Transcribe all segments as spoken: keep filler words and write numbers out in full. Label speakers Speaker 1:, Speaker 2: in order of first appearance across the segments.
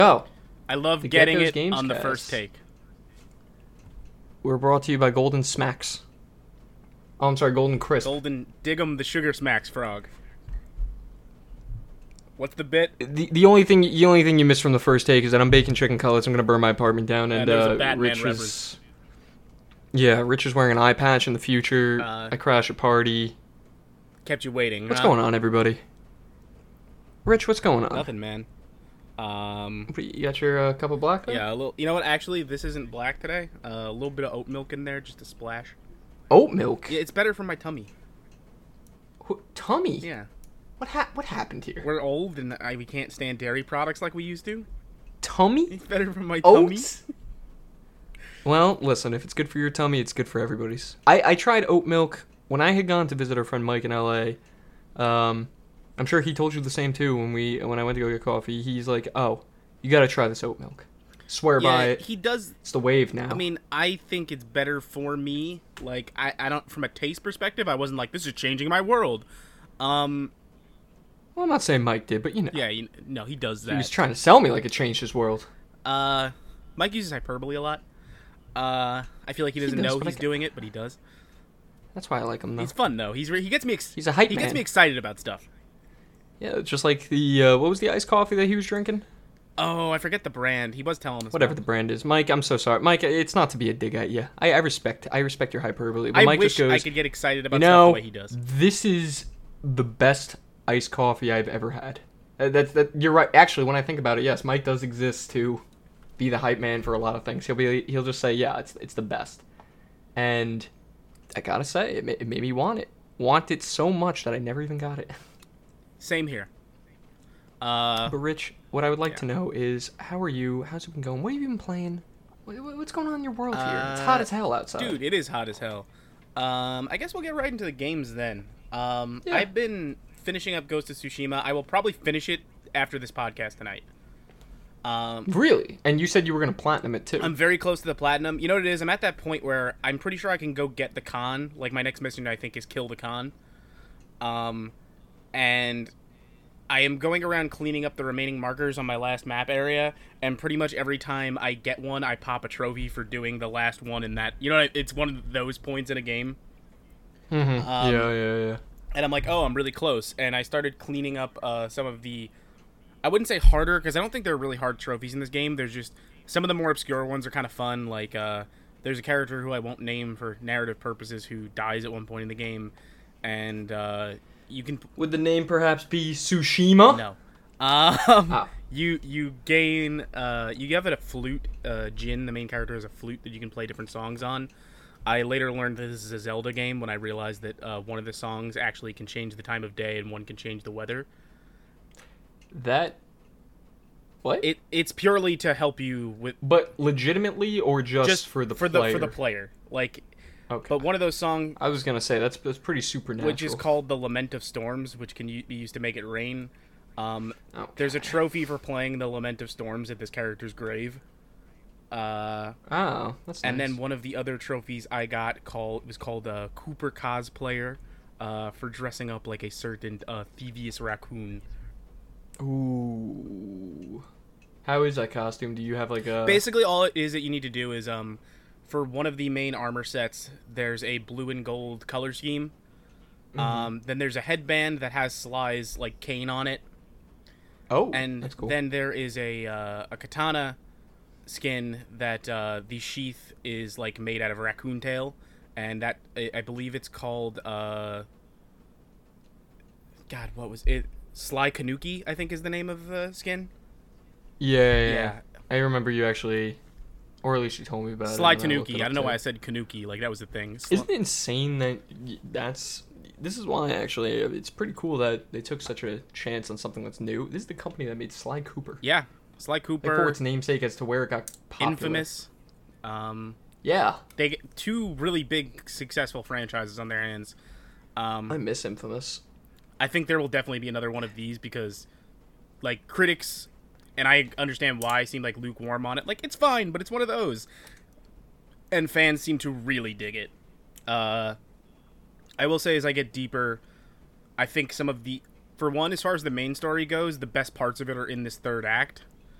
Speaker 1: Oh,
Speaker 2: I love
Speaker 1: the
Speaker 2: getting
Speaker 1: Geckos
Speaker 2: it
Speaker 1: Games
Speaker 2: on the
Speaker 1: Cast.
Speaker 2: first take.
Speaker 1: We're brought to you by Golden Smacks. Oh, I'm sorry, Golden Crisp.
Speaker 2: Golden Dig'em the Sugar Smacks frog. What's the bit?
Speaker 1: The the only thing the only thing you missed from the first take is that I'm baking chicken cutlets. I'm gonna burn my apartment down, and,
Speaker 2: And there's a
Speaker 1: uh,
Speaker 2: Batman
Speaker 1: Rich
Speaker 2: reference.
Speaker 1: is yeah, Rich is wearing an eye patch in the future.
Speaker 2: Uh,
Speaker 1: I crash a party.
Speaker 2: Kept you waiting.
Speaker 1: What's
Speaker 2: huh?
Speaker 1: going on, everybody? Rich, what's going on?
Speaker 2: Nothing, man. Um,
Speaker 1: What, You got your uh, cup of black? There?
Speaker 2: yeah, a little. You know what? Actually, this isn't black today. Uh, a little bit of oat milk in there, just a splash.
Speaker 1: Oat milk.
Speaker 2: Yeah, it's better for my tummy.
Speaker 1: Wh- Tummy.
Speaker 2: Yeah,
Speaker 1: What ha- What happened here?
Speaker 2: we're old and I, we can't stand dairy products like we used to.
Speaker 1: Tummy?
Speaker 2: It's better for my tummy.
Speaker 1: Oats? Well, listen, if it's good for your tummy, it's good for everybody's. I, I tried oat milk when I had gone to visit our friend Mike in L A. Um, I'm sure he told you the same too when we when I went to go get coffee. He's like, "Oh, you got to try this oat milk. Swear by
Speaker 2: Yeah,
Speaker 1: it.
Speaker 2: he does.
Speaker 1: It's the wave now."
Speaker 2: I mean, I think it's better for me. Like, I, I don't, from a taste perspective, I wasn't like, this is changing my world. Um,
Speaker 1: well, I'm not saying Mike did, but you know,
Speaker 2: yeah, you, no, he does
Speaker 1: he was
Speaker 2: that.
Speaker 1: trying to sell me like it changed his world.
Speaker 2: Uh, Mike uses hyperbole a lot. Uh, I feel like he
Speaker 1: He
Speaker 2: doesn't
Speaker 1: does,
Speaker 2: know
Speaker 1: but I
Speaker 2: he's
Speaker 1: ca-
Speaker 2: doing it, but he does.
Speaker 1: That's why I like him though.
Speaker 2: He's fun though. He's re- he gets me. Ex-
Speaker 1: He's a hype
Speaker 2: He gets
Speaker 1: man.
Speaker 2: me excited about stuff.
Speaker 1: Yeah, just like the uh, what was the iced coffee that he was drinking?
Speaker 2: Oh, I forget the brand. He was telling us.
Speaker 1: Whatever
Speaker 2: about
Speaker 1: the brand is, Mike. I'm so sorry, Mike. It's not to be a dig at you. I, I respect I respect your hyperbole, but
Speaker 2: I
Speaker 1: Mike
Speaker 2: wish
Speaker 1: just goes.
Speaker 2: I could get excited about
Speaker 1: You
Speaker 2: stuff
Speaker 1: know,
Speaker 2: the way he does.
Speaker 1: this is the best iced coffee I've ever had. Uh, That's that. You're right. Actually, when I think about it, yes, Mike does exist to be the hype man for a lot of things. He'll be. He'll just say, "Yeah, it's it's the best," and I gotta say, it, ma- it made me want it. Want it so much that I never even got it.
Speaker 2: Same here. Uh,
Speaker 1: But Rich, what I would like
Speaker 2: yeah.
Speaker 1: to know is, how are you? How's it been going? What have you been playing? What, what- what's going on in your world here? It's hot
Speaker 2: Uh,
Speaker 1: as hell outside.
Speaker 2: dude, it is hot as hell. Um, I guess we'll get right into the games then. Um,
Speaker 1: Yeah.
Speaker 2: I've been finishing up Ghost of Tsushima. I will probably finish it after this podcast tonight. Um,
Speaker 1: Really? And you said you were gonna platinum it too.
Speaker 2: I'm very close to the platinum. You know what it is? I'm at that point where I'm pretty sure I can go get the Khan. Like, my next mission, I think, is kill the Khan. Um, and I am going around cleaning up the remaining markers on my last map area, and pretty much every time I get one, I pop a trophy for doing the last one in that. You know, it's one of those points in a game.
Speaker 1: Mm-hmm.
Speaker 2: Um,
Speaker 1: yeah, yeah, yeah.
Speaker 2: And I'm like, oh, I'm really close. And I started cleaning up uh, some of the, I wouldn't say harder, because I don't think there are really hard trophies in this game. There's just, some of the more obscure ones are kind of fun. Like, uh, there's a character who I won't name for narrative purposes who dies at one point in the game. And uh, you can,
Speaker 1: Would the name perhaps be Tsushima?
Speaker 2: no. Um,
Speaker 1: Ah.
Speaker 2: You you gain, uh, you have a flute, uh, Jin, the main character, has a flute that you can play different songs on. I later learned that this is a Zelda game when I realized that uh, one of the songs actually can change the time of day and one can change the weather.
Speaker 1: That. What?
Speaker 2: It it's purely to help you with
Speaker 1: but legitimately, or just,
Speaker 2: just
Speaker 1: for the
Speaker 2: for
Speaker 1: player?
Speaker 2: the for the player. Like,
Speaker 1: Okay.
Speaker 2: but one of those songs,
Speaker 1: I was gonna say that's that's pretty supernatural.
Speaker 2: which is called the Lament of Storms, which can u- be used to make it rain. Um,
Speaker 1: Okay.
Speaker 2: There's a trophy for playing the Lament of Storms at this character's grave. Uh,
Speaker 1: Oh, that's nice.
Speaker 2: and then one of the other trophies I got called was called a Cooper cosplayer, uh, for dressing up like a certain uh, Thievius raccoon.
Speaker 1: Ooh. How is that costume? Do you have like a?
Speaker 2: Basically, all it is that you need to do is, um, for one of the main armor sets, there's a blue and gold color scheme.
Speaker 1: Mm-hmm.
Speaker 2: Um, then there's a headband that has Sly's like cane on it,
Speaker 1: Oh,
Speaker 2: and
Speaker 1: that's cool.
Speaker 2: then there is a uh, a katana skin that uh, the sheath is like made out of raccoon tail, and that I, I believe it's called uh, God, what was it? Sly Kanuki, I think, is the name of the skin.
Speaker 1: yeah, yeah, yeah.
Speaker 2: Yeah.
Speaker 1: I remember you actually, or at least you told me about
Speaker 2: Sly
Speaker 1: it. and I looked
Speaker 2: Tanuki.
Speaker 1: it
Speaker 2: I
Speaker 1: up
Speaker 2: don't know
Speaker 1: too.
Speaker 2: why I said Kanuki. Like, that was the thing. Sly-
Speaker 1: Isn't it insane that y- that's? This is why actually it's pretty cool that they took such a chance on something that's new. This is the company that made Sly Cooper.
Speaker 2: Yeah, Sly
Speaker 1: Like for
Speaker 2: Cooper,
Speaker 1: its namesake as to where it got popular.
Speaker 2: Infamous. Um,
Speaker 1: Yeah,
Speaker 2: they get two really big successful franchises on their hands. Um,
Speaker 1: I miss Infamous.
Speaker 2: I think there will definitely be another one of these because, like, critics, and I understand why, seem like lukewarm on it. Like, it's fine, but it's one of those. And fans seem to really dig it. Uh, I will say, as I get deeper, I think some of the, for one, as far as the main story goes, the best parts of it are in this third act.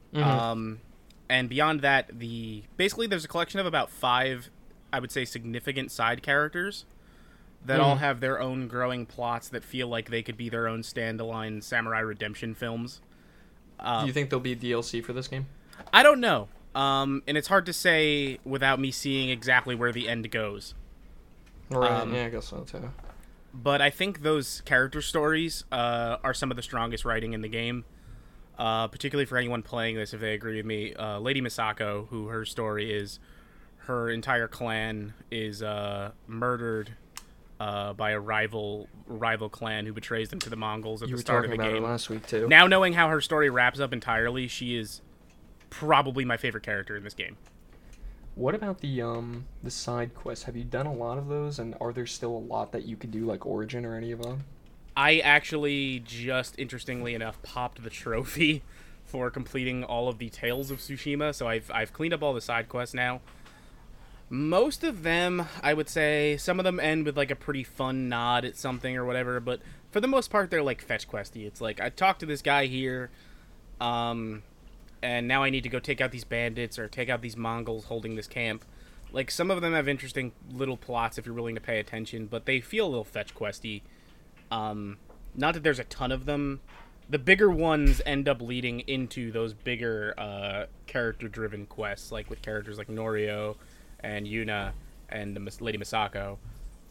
Speaker 1: Mhm.
Speaker 2: Um, and beyond that, the basically there's a collection of about five, I would say, significant side characters that all
Speaker 1: Mhm.
Speaker 2: have their own growing plots that feel like they could be their own standalone samurai redemption films.
Speaker 1: Do
Speaker 2: Uh,
Speaker 1: you think there'll be D L C for this game?
Speaker 2: I don't know, um, and it's hard to say without me seeing exactly where the end goes.
Speaker 1: Right.
Speaker 2: Um,
Speaker 1: yeah, I guess so too.
Speaker 2: But I think those character stories uh, are some of the strongest writing in the game. Uh, particularly for anyone playing this, if they agree with me, uh, Lady Misako, who her story is, her entire clan is uh, murdered uh, by a rival rival clan who betrays them to the Mongols at
Speaker 1: You
Speaker 2: the
Speaker 1: were
Speaker 2: start
Speaker 1: talking
Speaker 2: of the
Speaker 1: about
Speaker 2: game.
Speaker 1: it last week too.
Speaker 2: Now knowing how her story wraps up entirely, she is probably my favorite character in this game.
Speaker 1: What about the um the side quests? Have you done a lot of those, and are there still a lot that you could do, like Origin or any of them?
Speaker 2: I actually just, interestingly enough, popped the trophy for completing all of the Tales of Tsushima, so I've I've cleaned up all the side quests now. Most of them, I would say, some of them end with like a pretty fun nod at something or whatever, but for the most part, they're like fetch questy. It's like, I talked to this guy here, um, and now I need to go take out these bandits or take out these Mongols holding this camp. Like, some of them have interesting little plots if you're willing to pay attention, but they feel a little fetch questy. Um, not that there's a ton of them. The bigger ones end up leading into those bigger uh, character-driven quests, like with characters like Norio and Yuna and the Mis- Lady Misako.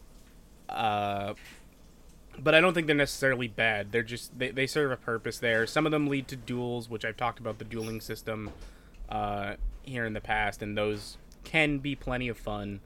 Speaker 2: Uh, but I don't think they're necessarily bad. They're just they, they serve a purpose there. Some of them lead to duels, which I've talked about the dueling system uh, here in the past, and those can be plenty of fun.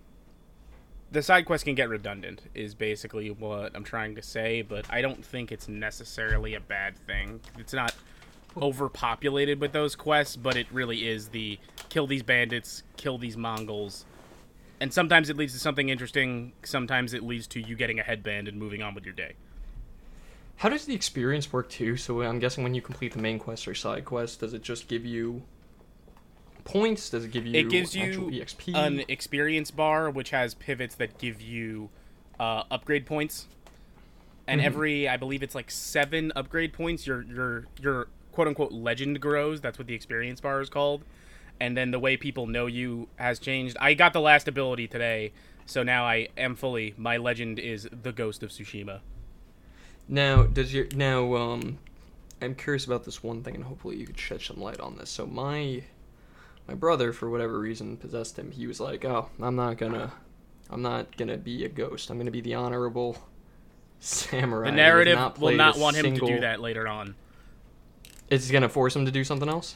Speaker 2: The side quests can get redundant, is basically what I'm trying to say, but I don't think it's necessarily a bad thing. It's not overpopulated with those quests, but it really is the kill these bandits, kill these Mongols, and sometimes it leads to something interesting, sometimes it leads to you getting a headband and moving on with your day.
Speaker 1: How does the experience work too? So I'm guessing when you complete the main quest or side quest, does it just give you points? Does it give you
Speaker 2: It gives
Speaker 1: actual
Speaker 2: you
Speaker 1: E X P?
Speaker 2: an experience bar, which has pivots that give you uh, upgrade points. And
Speaker 1: Mhm.
Speaker 2: every, I believe it's like seven upgrade points, your your your quote-unquote legend grows. That's what the experience bar is called. And then the way people know you has changed. I got the last ability today, so now I am fully, my legend is the Ghost of Tsushima.
Speaker 1: Now, does your now um, I'm curious about this one thing, and hopefully you could shed some light on this. So my my brother, for whatever reason, possessed him. He was like, "Oh, I'm not gonna, I'm not gonna be a ghost. I'm gonna be the honorable samurai."
Speaker 2: The
Speaker 1: He has
Speaker 2: narrative
Speaker 1: not
Speaker 2: will
Speaker 1: played
Speaker 2: not
Speaker 1: a
Speaker 2: want him
Speaker 1: single-
Speaker 2: to do that later on.
Speaker 1: Is it gonna force him to do something else?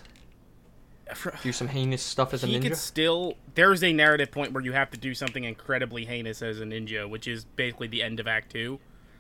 Speaker 1: Do some heinous stuff as a
Speaker 2: He
Speaker 1: ninja?
Speaker 2: could still, there's a narrative point where you have to do something incredibly heinous as a ninja, which is basically the end of Act two.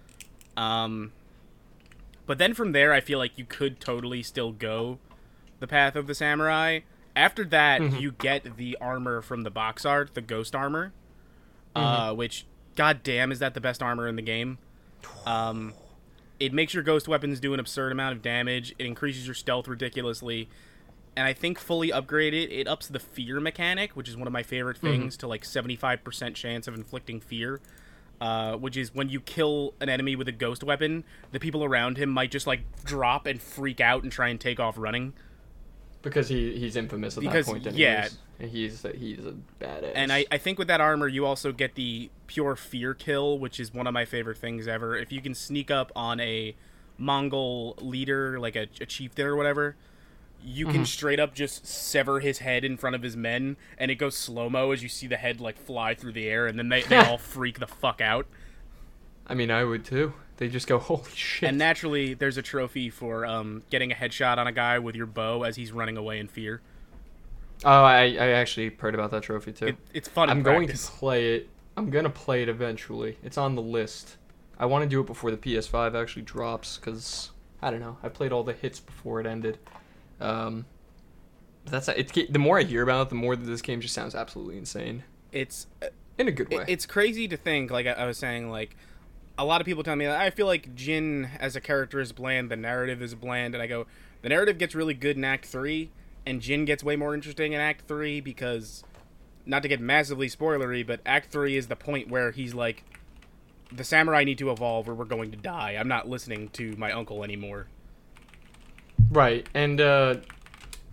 Speaker 2: Um, but then from there, I feel like you could totally still go the path of the samurai. After that,
Speaker 1: Mhm.
Speaker 2: you get the armor from the box art, the ghost armor,
Speaker 1: Mhm.
Speaker 2: uh, which, goddamn, is that the best armor in the game? Um, it makes your ghost weapons do an absurd amount of damage. It increases your stealth ridiculously. And I think fully upgraded, it ups the fear mechanic, which is one of my favorite things, to like seventy-five percent chance of inflicting fear. Uh, which is when you kill an enemy with a ghost weapon, the people around him might just like drop and freak out and try and take off running.
Speaker 1: Because he he's infamous at
Speaker 2: Because,
Speaker 1: that point. Anyways.
Speaker 2: yeah.
Speaker 1: And he's he's a badass.
Speaker 2: And I, I think with that armor, you also get the pure fear kill, which is one of my favorite things ever. If you can sneak up on a Mongol leader, like a, a chieftain or whatever, you can
Speaker 1: Mhm.
Speaker 2: straight up just sever his head in front of his men, and it goes slow-mo as you see the head like fly through the air, and then they, they all freak the fuck out.
Speaker 1: I mean, I would too. They just go, holy shit.
Speaker 2: And naturally, there's a trophy for um, getting a headshot on a guy with your bow as he's running away in fear.
Speaker 1: Oh, I, I actually heard about that trophy too.
Speaker 2: It, it's fun.
Speaker 1: I'm
Speaker 2: in
Speaker 1: going
Speaker 2: practice.
Speaker 1: to play it. I'm going to play it eventually. It's on the list. I want to do it before the P S five actually drops because, I don't know, I played all the hits before it ended. Um, that's it's the more I hear about it, the more that this game just sounds absolutely insane.
Speaker 2: It's
Speaker 1: In a good way.
Speaker 2: It- It's crazy to think, like I I was saying, like, a lot of people tell me, I feel like Jin as a character is bland, the narrative is bland, and I go, the narrative gets really good in Act three, and Jin gets way more interesting in Act three, because, not to get massively spoilery, but Act three is the point where he's like, the samurai need to evolve or we're going to die. I'm not listening to my uncle anymore.
Speaker 1: Right, and uh,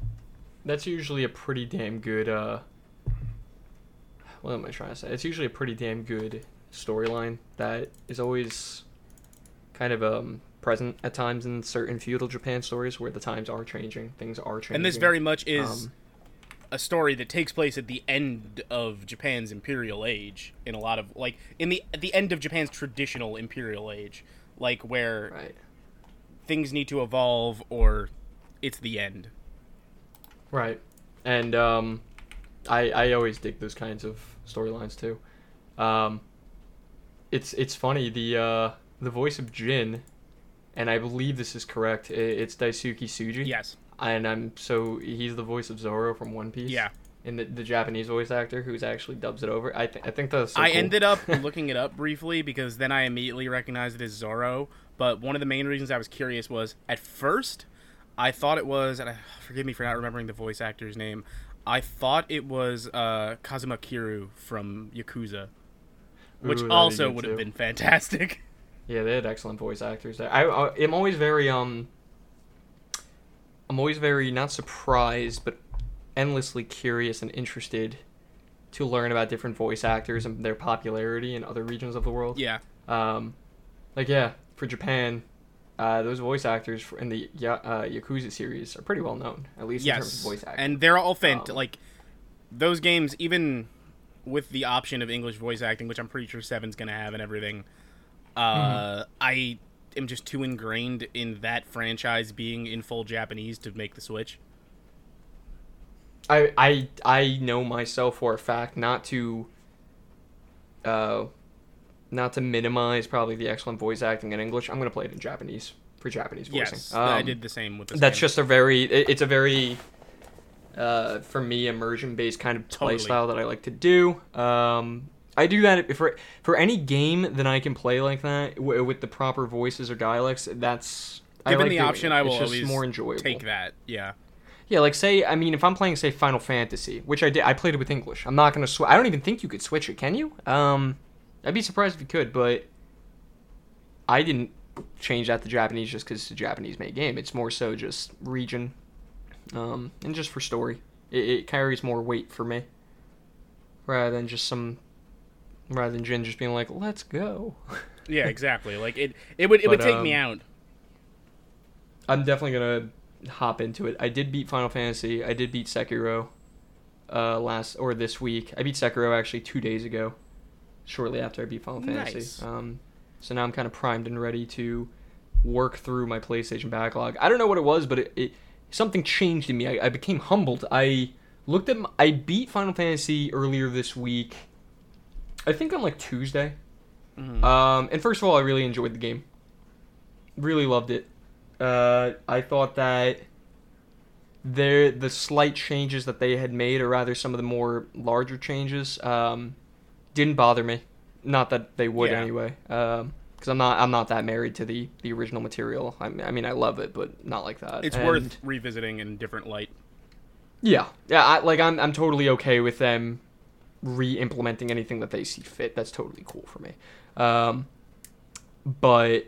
Speaker 1: that's usually a pretty damn good. Uh, what am I trying to say? It's usually a pretty damn good storyline that is always kind of um present at times in certain feudal Japan stories where the times are changing, things are changing.
Speaker 2: And this very much is
Speaker 1: Um,
Speaker 2: a story that takes place at the end of Japan's imperial age. In a lot of like in the at the end of Japan's traditional imperial age, like where
Speaker 1: right.
Speaker 2: things need to evolve or it's the end.
Speaker 1: Right. And um, I I always dig those kinds of storylines too. Um, it's it's funny the uh, the voice of Jin, and I believe this is correct. i- It's Daisuke Tsuji.
Speaker 2: Yes.
Speaker 1: And I'm so he's the voice of Zoro from One Piece.
Speaker 2: Yeah.
Speaker 1: And the, the Japanese voice actor who's actually dubs it over. I think I think that's so
Speaker 2: I
Speaker 1: cool.
Speaker 2: ended up looking it up briefly because then I immediately recognized it as Zoro. But one of the main reasons I was curious was at first I thought it was, and I, forgive me for not remembering the voice actor's name. I thought it was uh, Kazuma Kiryu from Yakuza, which
Speaker 1: Ooh, that'd be
Speaker 2: also
Speaker 1: good
Speaker 2: would have
Speaker 1: too.
Speaker 2: been fantastic.
Speaker 1: Yeah, they had excellent voice actors there. I, I am always very um. I'm always very not surprised, but endlessly curious and interested to learn about different voice actors and their popularity in other regions of the world.
Speaker 2: Yeah.
Speaker 1: Um, like yeah, for Japan, uh, those voice actors for, in the Ya- uh, Yakuza series are pretty well known, at least in terms of
Speaker 2: Yes.
Speaker 1: voice acting.
Speaker 2: And they're all fant-
Speaker 1: Um,
Speaker 2: like those games, even with the option of English voice acting, which I'm pretty sure Seven's gonna have and everything. Uh, I am just too ingrained in that franchise being in full Japanese to make the switch.
Speaker 1: I I I know myself for a fact not to uh not to minimize probably the excellent voice acting in English. I'm gonna play it in Japanese for Japanese voicing.
Speaker 2: Yes,
Speaker 1: Um,
Speaker 2: I did the same with this
Speaker 1: That's
Speaker 2: game.
Speaker 1: just a very it, it's a very uh for me immersion based kind of play
Speaker 2: Totally.
Speaker 1: style that I like to do. Um I do that for for any game that I can play like that w- with the proper voices or dialects. That's I
Speaker 2: Given
Speaker 1: like
Speaker 2: the
Speaker 1: doing
Speaker 2: option,
Speaker 1: it.
Speaker 2: I will
Speaker 1: it's just
Speaker 2: always
Speaker 1: more enjoyable.
Speaker 2: take that. Yeah.
Speaker 1: Yeah, like say, I mean, if I'm playing, say, Final Fantasy, which I did, I played it with English. I'm not gonna switch. I don't even think you could switch it. Can you? Um, I'd be surprised if you could, but I didn't change that to Japanese just because it's a Japanese-made game. It's more so just region, um, and just for story. It, it carries more weight for me, rather than just some, rather than Jin just being like, "Let's go."
Speaker 2: Yeah, exactly. Like it, it would, it would
Speaker 1: But,
Speaker 2: take me
Speaker 1: um,
Speaker 2: out.
Speaker 1: I'm definitely gonna hop into it. I did beat Final Fantasy. I did beat Sekiro uh last or this week. I beat Sekiro actually two days ago, shortly after I beat Final Fantasy.
Speaker 2: Nice.
Speaker 1: Um so now I'm kind of primed and ready to work through my PlayStation backlog. I don't know what it was, but it, it something changed in me. I, I became humbled. I looked at my, I beat Final Fantasy earlier this week. I think on like Tuesday.
Speaker 2: Mhm.
Speaker 1: Um and first of all, I really enjoyed the game. Really loved it. Uh, I thought that there the slight changes that they had made, or rather some of the more larger changes, um, didn't bother me. Not that they would
Speaker 2: Yeah.
Speaker 1: anyway, because I'm not I'm not that married to the, the original material. I mean, I mean I love it, but not like that.
Speaker 2: It's
Speaker 1: And-
Speaker 2: worth revisiting in a different light.
Speaker 1: Yeah, yeah. I, like I'm I'm totally okay with them re-implementing anything that they see fit. That's totally cool for me. Um, but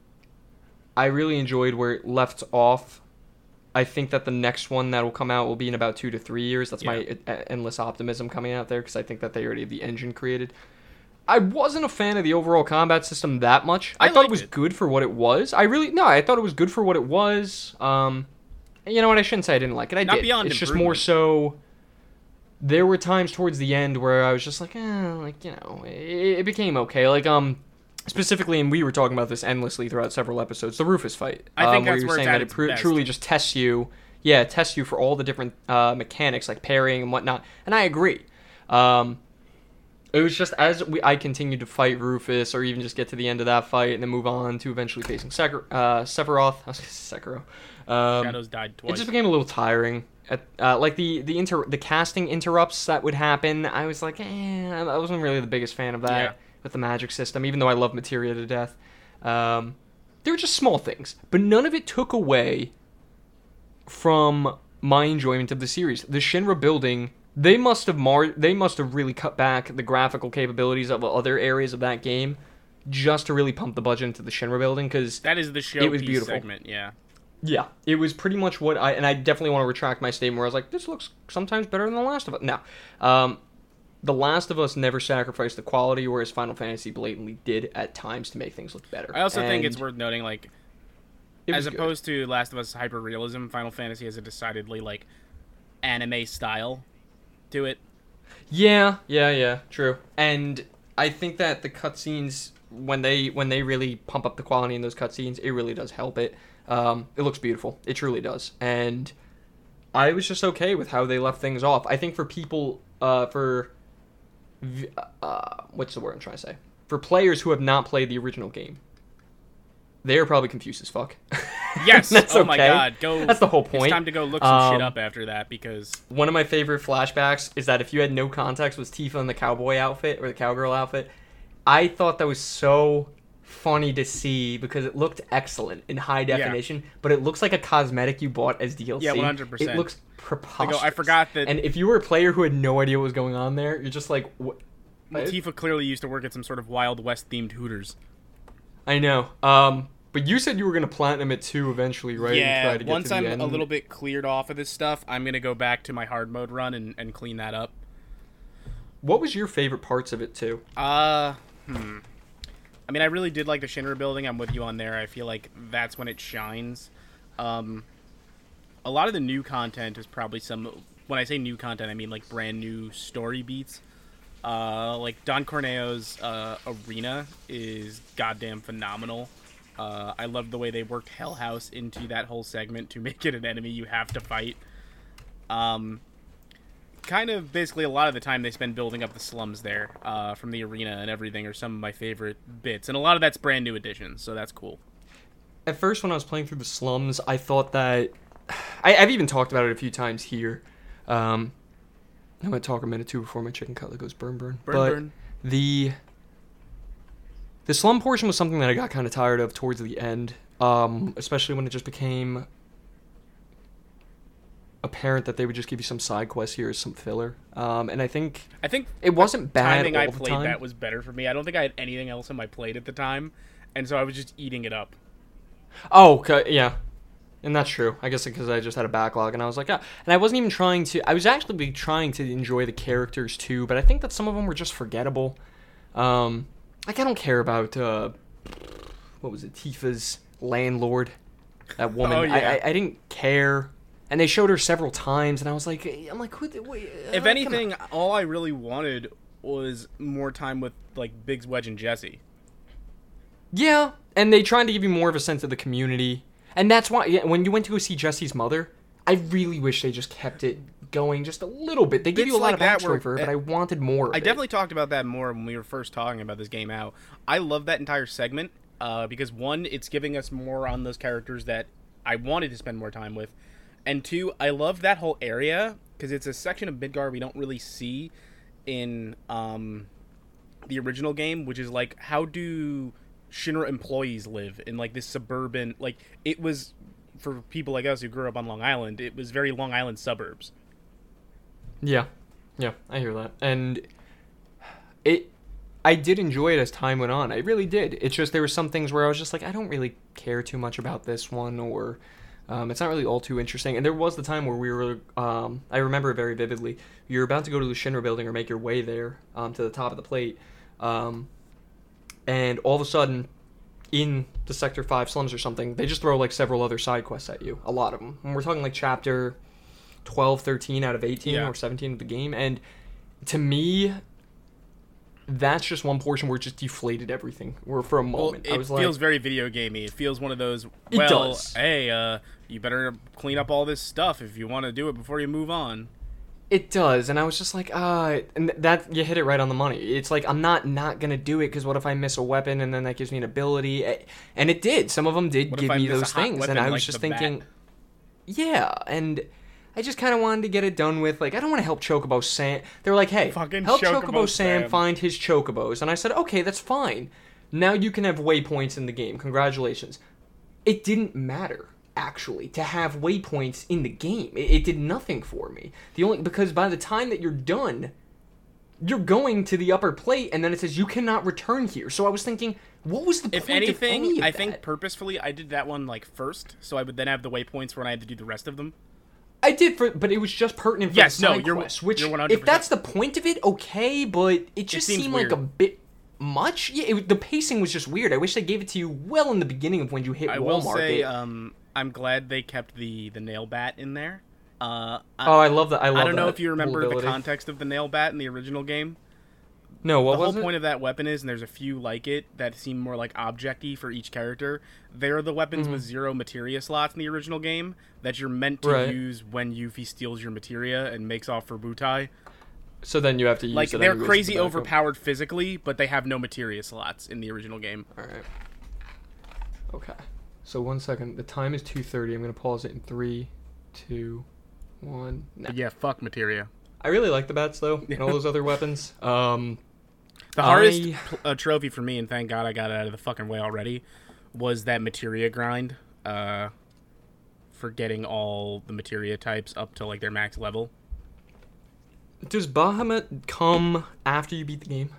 Speaker 1: I really enjoyed where it left off. I think that the next one that will come out will be in about two to three years. That's my
Speaker 2: Yeah.
Speaker 1: uh, endless optimism coming out there because I think that they already have the engine created. I wasn't a fan of the overall combat system that much. I,
Speaker 2: I
Speaker 1: thought it
Speaker 2: liked
Speaker 1: was
Speaker 2: it.
Speaker 1: good for what it was. I really no, I thought it was good for what it was. Um, you know what? I shouldn't say I didn't like it. I
Speaker 2: Not
Speaker 1: did.
Speaker 2: beyond
Speaker 1: It's just more
Speaker 2: improvement.
Speaker 1: so. There were times towards the end where I was just like, eh, like you know, it, it became okay. Like um, specifically, and we were talking about this endlessly throughout several episodes. The Rufus fight.
Speaker 2: I think
Speaker 1: um, where
Speaker 2: that's
Speaker 1: you were
Speaker 2: where it's
Speaker 1: saying
Speaker 2: at
Speaker 1: that it
Speaker 2: its
Speaker 1: pr-
Speaker 2: best.
Speaker 1: truly just tests you. Yeah, it tests you for all the different uh, mechanics like parrying and whatnot. And I agree. Um, it was just as we I continued to fight Rufus, or even just get to the end of that fight and then move on to eventually facing Sekir- uh, Sephiroth. I was gonna say Sekiro. Um,
Speaker 2: Shadows died
Speaker 1: it
Speaker 2: twice.
Speaker 1: just became a little tiring. At, uh, like the the inter the casting interrupts that would happen, I was like, eh, I wasn't really the biggest fan of that
Speaker 2: Yeah.
Speaker 1: with the magic system, even though I love Materia to death. Um, they were just small things, but none of it took away from my enjoyment of the series. The Shinra building, they must have mar- they must have really cut back the graphical capabilities of other areas of that game just to really pump the budget into the Shinra building because
Speaker 2: that is the show
Speaker 1: it was
Speaker 2: piece
Speaker 1: beautiful.
Speaker 2: segment. Yeah.
Speaker 1: Yeah, it was pretty much what I, and I definitely want to retract my statement where I was like, this looks sometimes better than The Last of Us. No, um, The Last of Us never sacrificed the quality, whereas Final Fantasy blatantly did at times to make things look better.
Speaker 2: I also
Speaker 1: and
Speaker 2: think it's worth noting, like, as
Speaker 1: good.
Speaker 2: opposed to Last of Us hyper realism, Final Fantasy has a decidedly like anime style to it.
Speaker 1: Yeah, yeah, yeah, true. And I think that the cutscenes, when they when they really pump up the quality in those cutscenes, it really does help it. Um, it looks beautiful. It truly does. And I was just okay with how they left things off. I think for people, uh, for uh, what's the word I'm trying to say? For players who have not played the original game, they're probably confused as fuck.
Speaker 2: Yes.
Speaker 1: That's
Speaker 2: oh
Speaker 1: okay.
Speaker 2: my god. Go.
Speaker 1: That's the whole point.
Speaker 2: It's time to go look some
Speaker 1: um,
Speaker 2: shit up after that because
Speaker 1: one of my favorite flashbacks is that if you had no context was Tifa in the cowboy outfit or the cowgirl outfit. I thought that was so funny to see because it looked excellent in high definition, yeah. but it looks like a cosmetic you bought as D L C.
Speaker 2: Yeah, one hundred percent.
Speaker 1: It looks preposterous.
Speaker 2: I, go, I forgot that.
Speaker 1: And if you were a player who had no idea what was going on there, you're just like, what?
Speaker 2: Well, Tifa clearly used to work at some sort of Wild West themed Hooters.
Speaker 1: I know. Um, but you said you were going to platinum it too eventually, right?
Speaker 2: Yeah,
Speaker 1: try to get
Speaker 2: once
Speaker 1: to the
Speaker 2: I'm
Speaker 1: end.
Speaker 2: a little bit cleared off of this stuff, I'm going to go back to my hard mode run and, and clean that up.
Speaker 1: What was your favorite parts of it too?
Speaker 2: Uh, hmm. I mean, I really did like the Shinra building. I'm with you on there. I feel like that's when it shines. Um, a lot of the new content is probably some... When I say new content, I mean like brand new story beats. Uh, like Don Corneo's uh, arena is goddamn phenomenal. Uh, I love the way they worked Hell House into that whole segment to make it an enemy you have to fight. Um, kind of basically a lot of the time they spend building up the slums there uh, from the arena and everything are some of my favorite bits. And a lot of that's brand new additions, so that's cool.
Speaker 1: At first when I was playing through the slums, I thought that... I, I've even talked about it a few times here. Um, I'm going to talk a minute too before my chicken cutlet goes burn burn.
Speaker 2: Burn
Speaker 1: but
Speaker 2: burn.
Speaker 1: The... The slum portion was something that I got kind of tired of towards the end, um, especially when it just became apparent that they would just give you some side quests here as some filler. Um, and I think
Speaker 2: I think
Speaker 1: it wasn't bad
Speaker 2: timing
Speaker 1: all
Speaker 2: I
Speaker 1: the
Speaker 2: played
Speaker 1: time.
Speaker 2: that was better for me. I don't think I had anything else in my plate at the time, and so I was just eating it up.
Speaker 1: Oh, okay, yeah. And that's true. I guess because I just had a backlog, and I was like, ah. And I wasn't even trying to... I was actually trying to enjoy the characters, too, but I think that some of them were just forgettable. Um... Like, I don't care about, uh, what was it, Tifa's landlord, that woman.
Speaker 2: Oh, yeah.
Speaker 1: I, I I didn't care. And they showed her several times, and I was like, I'm like, who, wait, uh,
Speaker 2: If anything, all I really wanted was more time with, like, Biggs, Wedge, and Jesse.
Speaker 1: Yeah, and they tried to give you more of a sense of the community. And that's why, yeah, when you went to go see Jesse's mother, I really wish they just kept it going just a little bit. They give you a lot
Speaker 2: like
Speaker 1: of
Speaker 2: that
Speaker 1: backstory
Speaker 2: where-
Speaker 1: for her, but I wanted more of
Speaker 2: I
Speaker 1: it.
Speaker 2: definitely talked about that more when we were first talking about this game out. I love that entire segment uh, because, one, it's giving us more on those characters that I wanted to spend more time with. And two, I love that whole area because it's a section of Midgar we don't really see in um, the original game, which is like, how do Shinra employees live in like this suburban... Like, it was, for people like us who grew up on Long Island, it was very Long Island suburbs.
Speaker 1: Yeah, yeah, I hear that, and it, I did enjoy it as time went on. I really did. It's just there were some things where I was just like, I don't really care too much about this one, or um, it's not really all too interesting. And there was the time where we were, um, I remember it very vividly. You're about to go to the Shinra building or make your way there um, to the top of the plate, um, and all of a sudden, in the Sector Five slums or something, they just throw like several other side quests at you. A lot of them. And we're talking like chapter twelve, thirteen out of eighteen
Speaker 2: Yeah.
Speaker 1: or seventeen of the game, and to me that's just one portion where it just deflated everything where for a moment
Speaker 2: well, it
Speaker 1: I was
Speaker 2: feels
Speaker 1: like,
Speaker 2: very video gamey. It feels one of those,
Speaker 1: It
Speaker 2: well,
Speaker 1: does.
Speaker 2: hey, uh, you better clean up all this stuff if you want to do it before you move on.
Speaker 1: it does, and I was just like, ah, and that, you hit it right on the money. It's like, I'm not not gonna do it because what if I miss a weapon and then that gives me an ability, and it did. Some of them did
Speaker 2: What if
Speaker 1: give
Speaker 2: I
Speaker 1: me
Speaker 2: miss a
Speaker 1: those
Speaker 2: hot
Speaker 1: things,
Speaker 2: weapon
Speaker 1: and I was
Speaker 2: like
Speaker 1: just
Speaker 2: the bat?
Speaker 1: thinking, yeah, and I just kind of wanted to get it done with. Like, I don't want to help Chocobo Sam. They were like, hey,
Speaker 2: Fucking
Speaker 1: help
Speaker 2: Chocobo
Speaker 1: Chocobo Sam
Speaker 2: Sam.
Speaker 1: find his Chocobos. And I said, okay, that's fine. Now you can have waypoints in the game. Congratulations. It didn't matter, actually, to have waypoints in the game. It, it did nothing for me. The only Because by the time that you're done, you're going to the upper plate, and then it says you cannot return here. So I was thinking, what was the
Speaker 2: If
Speaker 1: point
Speaker 2: anything,
Speaker 1: of any of
Speaker 2: I
Speaker 1: that?
Speaker 2: think purposefully I did that one like first, so I would then have the waypoints when I had to do the rest of them.
Speaker 1: I did, for, but it was just pertinent for
Speaker 2: Yes,
Speaker 1: the
Speaker 2: no,
Speaker 1: side
Speaker 2: you're-
Speaker 1: quest, which,
Speaker 2: you're one hundred percent.
Speaker 1: if that's the point of it, okay, but it just
Speaker 2: seems
Speaker 1: seemed
Speaker 2: weird.
Speaker 1: like a bit much. Yeah, it, the pacing was just weird. I wish they gave it to you well in the beginning of when you hit
Speaker 2: I
Speaker 1: Walmart.
Speaker 2: will say,
Speaker 1: It-
Speaker 2: um, I'm glad they kept the the nail bat in there. Uh, I,
Speaker 1: oh, I love that. I love
Speaker 2: I don't know
Speaker 1: that
Speaker 2: if you remember
Speaker 1: cool
Speaker 2: the
Speaker 1: ability.
Speaker 2: context of the nail bat in the original game.
Speaker 1: No, what
Speaker 2: The whole
Speaker 1: was it?
Speaker 2: point of that weapon is, and there's a few like it that seem more like object-y for each character. They're the weapons
Speaker 1: Mm-hmm.
Speaker 2: with zero materia slots in the original game that you're meant to
Speaker 1: Right.
Speaker 2: use when Yuffie steals your materia and makes off for Butai.
Speaker 1: So then you have to use
Speaker 2: Like
Speaker 1: it
Speaker 2: they're
Speaker 1: anyways
Speaker 2: crazy
Speaker 1: as a backup.
Speaker 2: overpowered physically, but they have no materia slots in the original game.
Speaker 1: All right. Okay. So one second. The time is two thirty. I'm gonna pause it in three, two, one. Nah.
Speaker 2: But yeah, fuck materia.
Speaker 1: I really like the bats though, and all those other weapons. Um,
Speaker 2: The hardest
Speaker 1: I-
Speaker 2: pl- uh, trophy for me, and thank God I got it out of the fucking way already, was that materia grind. Uh, for getting all the materia types up to like their max level.
Speaker 1: does Bahamut come after you beat the game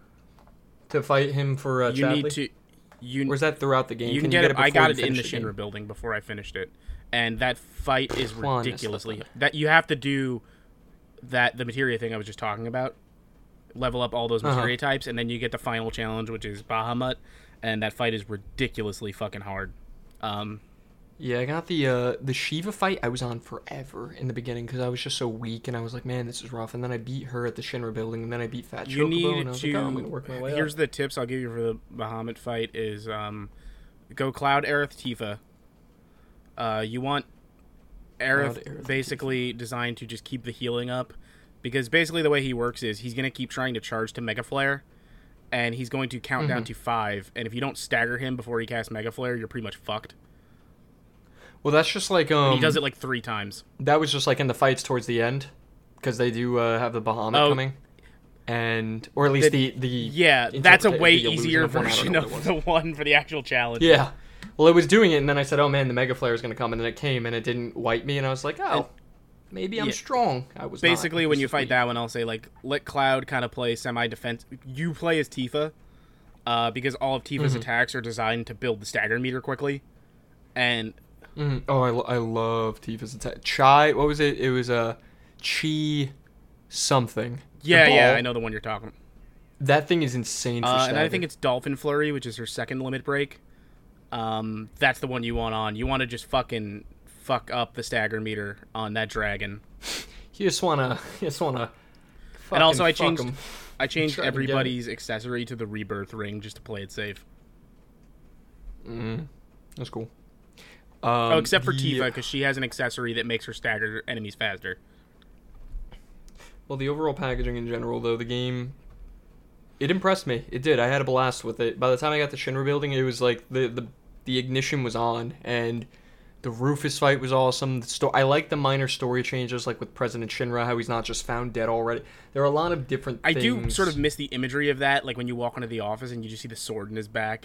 Speaker 1: to fight him for uh,
Speaker 2: You
Speaker 1: Chadley?
Speaker 2: need to. You
Speaker 1: Or is that throughout the game?
Speaker 2: you can,
Speaker 1: you
Speaker 2: get, it. I
Speaker 1: before
Speaker 2: got
Speaker 1: you
Speaker 2: it in the
Speaker 1: finish game?
Speaker 2: Shinra building before I finished it, and that fight is
Speaker 1: Come on, I
Speaker 2: ridiculously.
Speaker 1: slept
Speaker 2: That you have to do that the materia thing I was just talking about. Level up all those
Speaker 1: Uh-huh.
Speaker 2: materia types, and then you get the final challenge, which is Bahamut, and that fight is ridiculously fucking hard. Um,
Speaker 1: Yeah, I got the uh, the Shiva fight. I was on forever in the beginning because I was just so weak, and I was like, man, this is rough. And then I beat her at the Shinra building, and then I beat Fat
Speaker 2: you
Speaker 1: Chocobo,
Speaker 2: need
Speaker 1: and I was
Speaker 2: to.
Speaker 1: like, oh, I'm gonna work my way
Speaker 2: here's
Speaker 1: up.
Speaker 2: the tips I'll give you for the Bahamut fight: is um, go Cloud Aerith Tifa. Uh, you want Aerith,
Speaker 1: Cloud, Aerith,
Speaker 2: basically designed to just keep the healing up, because basically the way he works is he's gonna keep trying to charge to Mega Flare, and he's going to count down
Speaker 1: Mhm.
Speaker 2: to five. And if you don't stagger him before he casts Mega Flare, you're pretty much fucked.
Speaker 1: Well, that's just like um.
Speaker 2: And he does it like three times.
Speaker 1: That was just like in the fights towards the end, because they do uh, have the Bahamut
Speaker 2: Oh.
Speaker 1: coming, and or at least the
Speaker 2: The-
Speaker 1: the
Speaker 2: Yeah, that's a
Speaker 1: interpreta-
Speaker 2: way
Speaker 1: the illusion
Speaker 2: easier
Speaker 1: of one, I don't
Speaker 2: version
Speaker 1: know
Speaker 2: of
Speaker 1: what it
Speaker 2: the
Speaker 1: was.
Speaker 2: one for the actual challenge.
Speaker 1: Yeah. Well, it was doing it, and then I said, "Oh man, the Mega Flare is gonna come," and then it came, and it didn't wipe me, and I was like, "Oh,
Speaker 2: And-
Speaker 1: maybe I'm
Speaker 2: yeah.
Speaker 1: strong." I was not.
Speaker 2: Basically,
Speaker 1: I
Speaker 2: when
Speaker 1: was
Speaker 2: you
Speaker 1: just
Speaker 2: fight
Speaker 1: weak.
Speaker 2: that one, I'll say like let Cloud kind of play semi-defense. You play as Tifa, uh, because all of Tifa's
Speaker 1: Mhm.
Speaker 2: attacks are designed to build the stagger meter quickly, and
Speaker 1: Mhm. Oh, I, lo- I love Tifa's attack. Chai, what was it? It was a uh, Chi something. The
Speaker 2: yeah, yeah,
Speaker 1: ball.
Speaker 2: I know the one you're talking.
Speaker 1: That thing is insane. For
Speaker 2: Uh, and I
Speaker 1: stagger.
Speaker 2: think it's Dolphin Flurry, which is her second limit break. Um, that's the one you want on. You want to just fucking fuck up the stagger meter on that dragon.
Speaker 1: you just wanna, you just wanna.
Speaker 2: And also, I
Speaker 1: fucking fuck
Speaker 2: changed,
Speaker 1: 'em.
Speaker 2: I changed
Speaker 1: Try to get it.
Speaker 2: everybody's accessory to the rebirth ring just to play it safe.
Speaker 1: Mm, that's cool. Um,
Speaker 2: oh, except for
Speaker 1: the-
Speaker 2: Tifa, because she has an accessory that makes her stagger enemies faster.
Speaker 1: Well, the overall packaging in general, though, the game, it impressed me. It did. I had a blast with it. By the time I got to Shinra building, it was like the the, the ignition was on, and the Rufus fight was awesome. The sto- I like the minor story changes, like with President Shinra, how he's not just found dead already. There are a lot of different
Speaker 2: I
Speaker 1: things.
Speaker 2: do sort of miss the imagery of that, like when you walk into the office and you just see the sword in his back.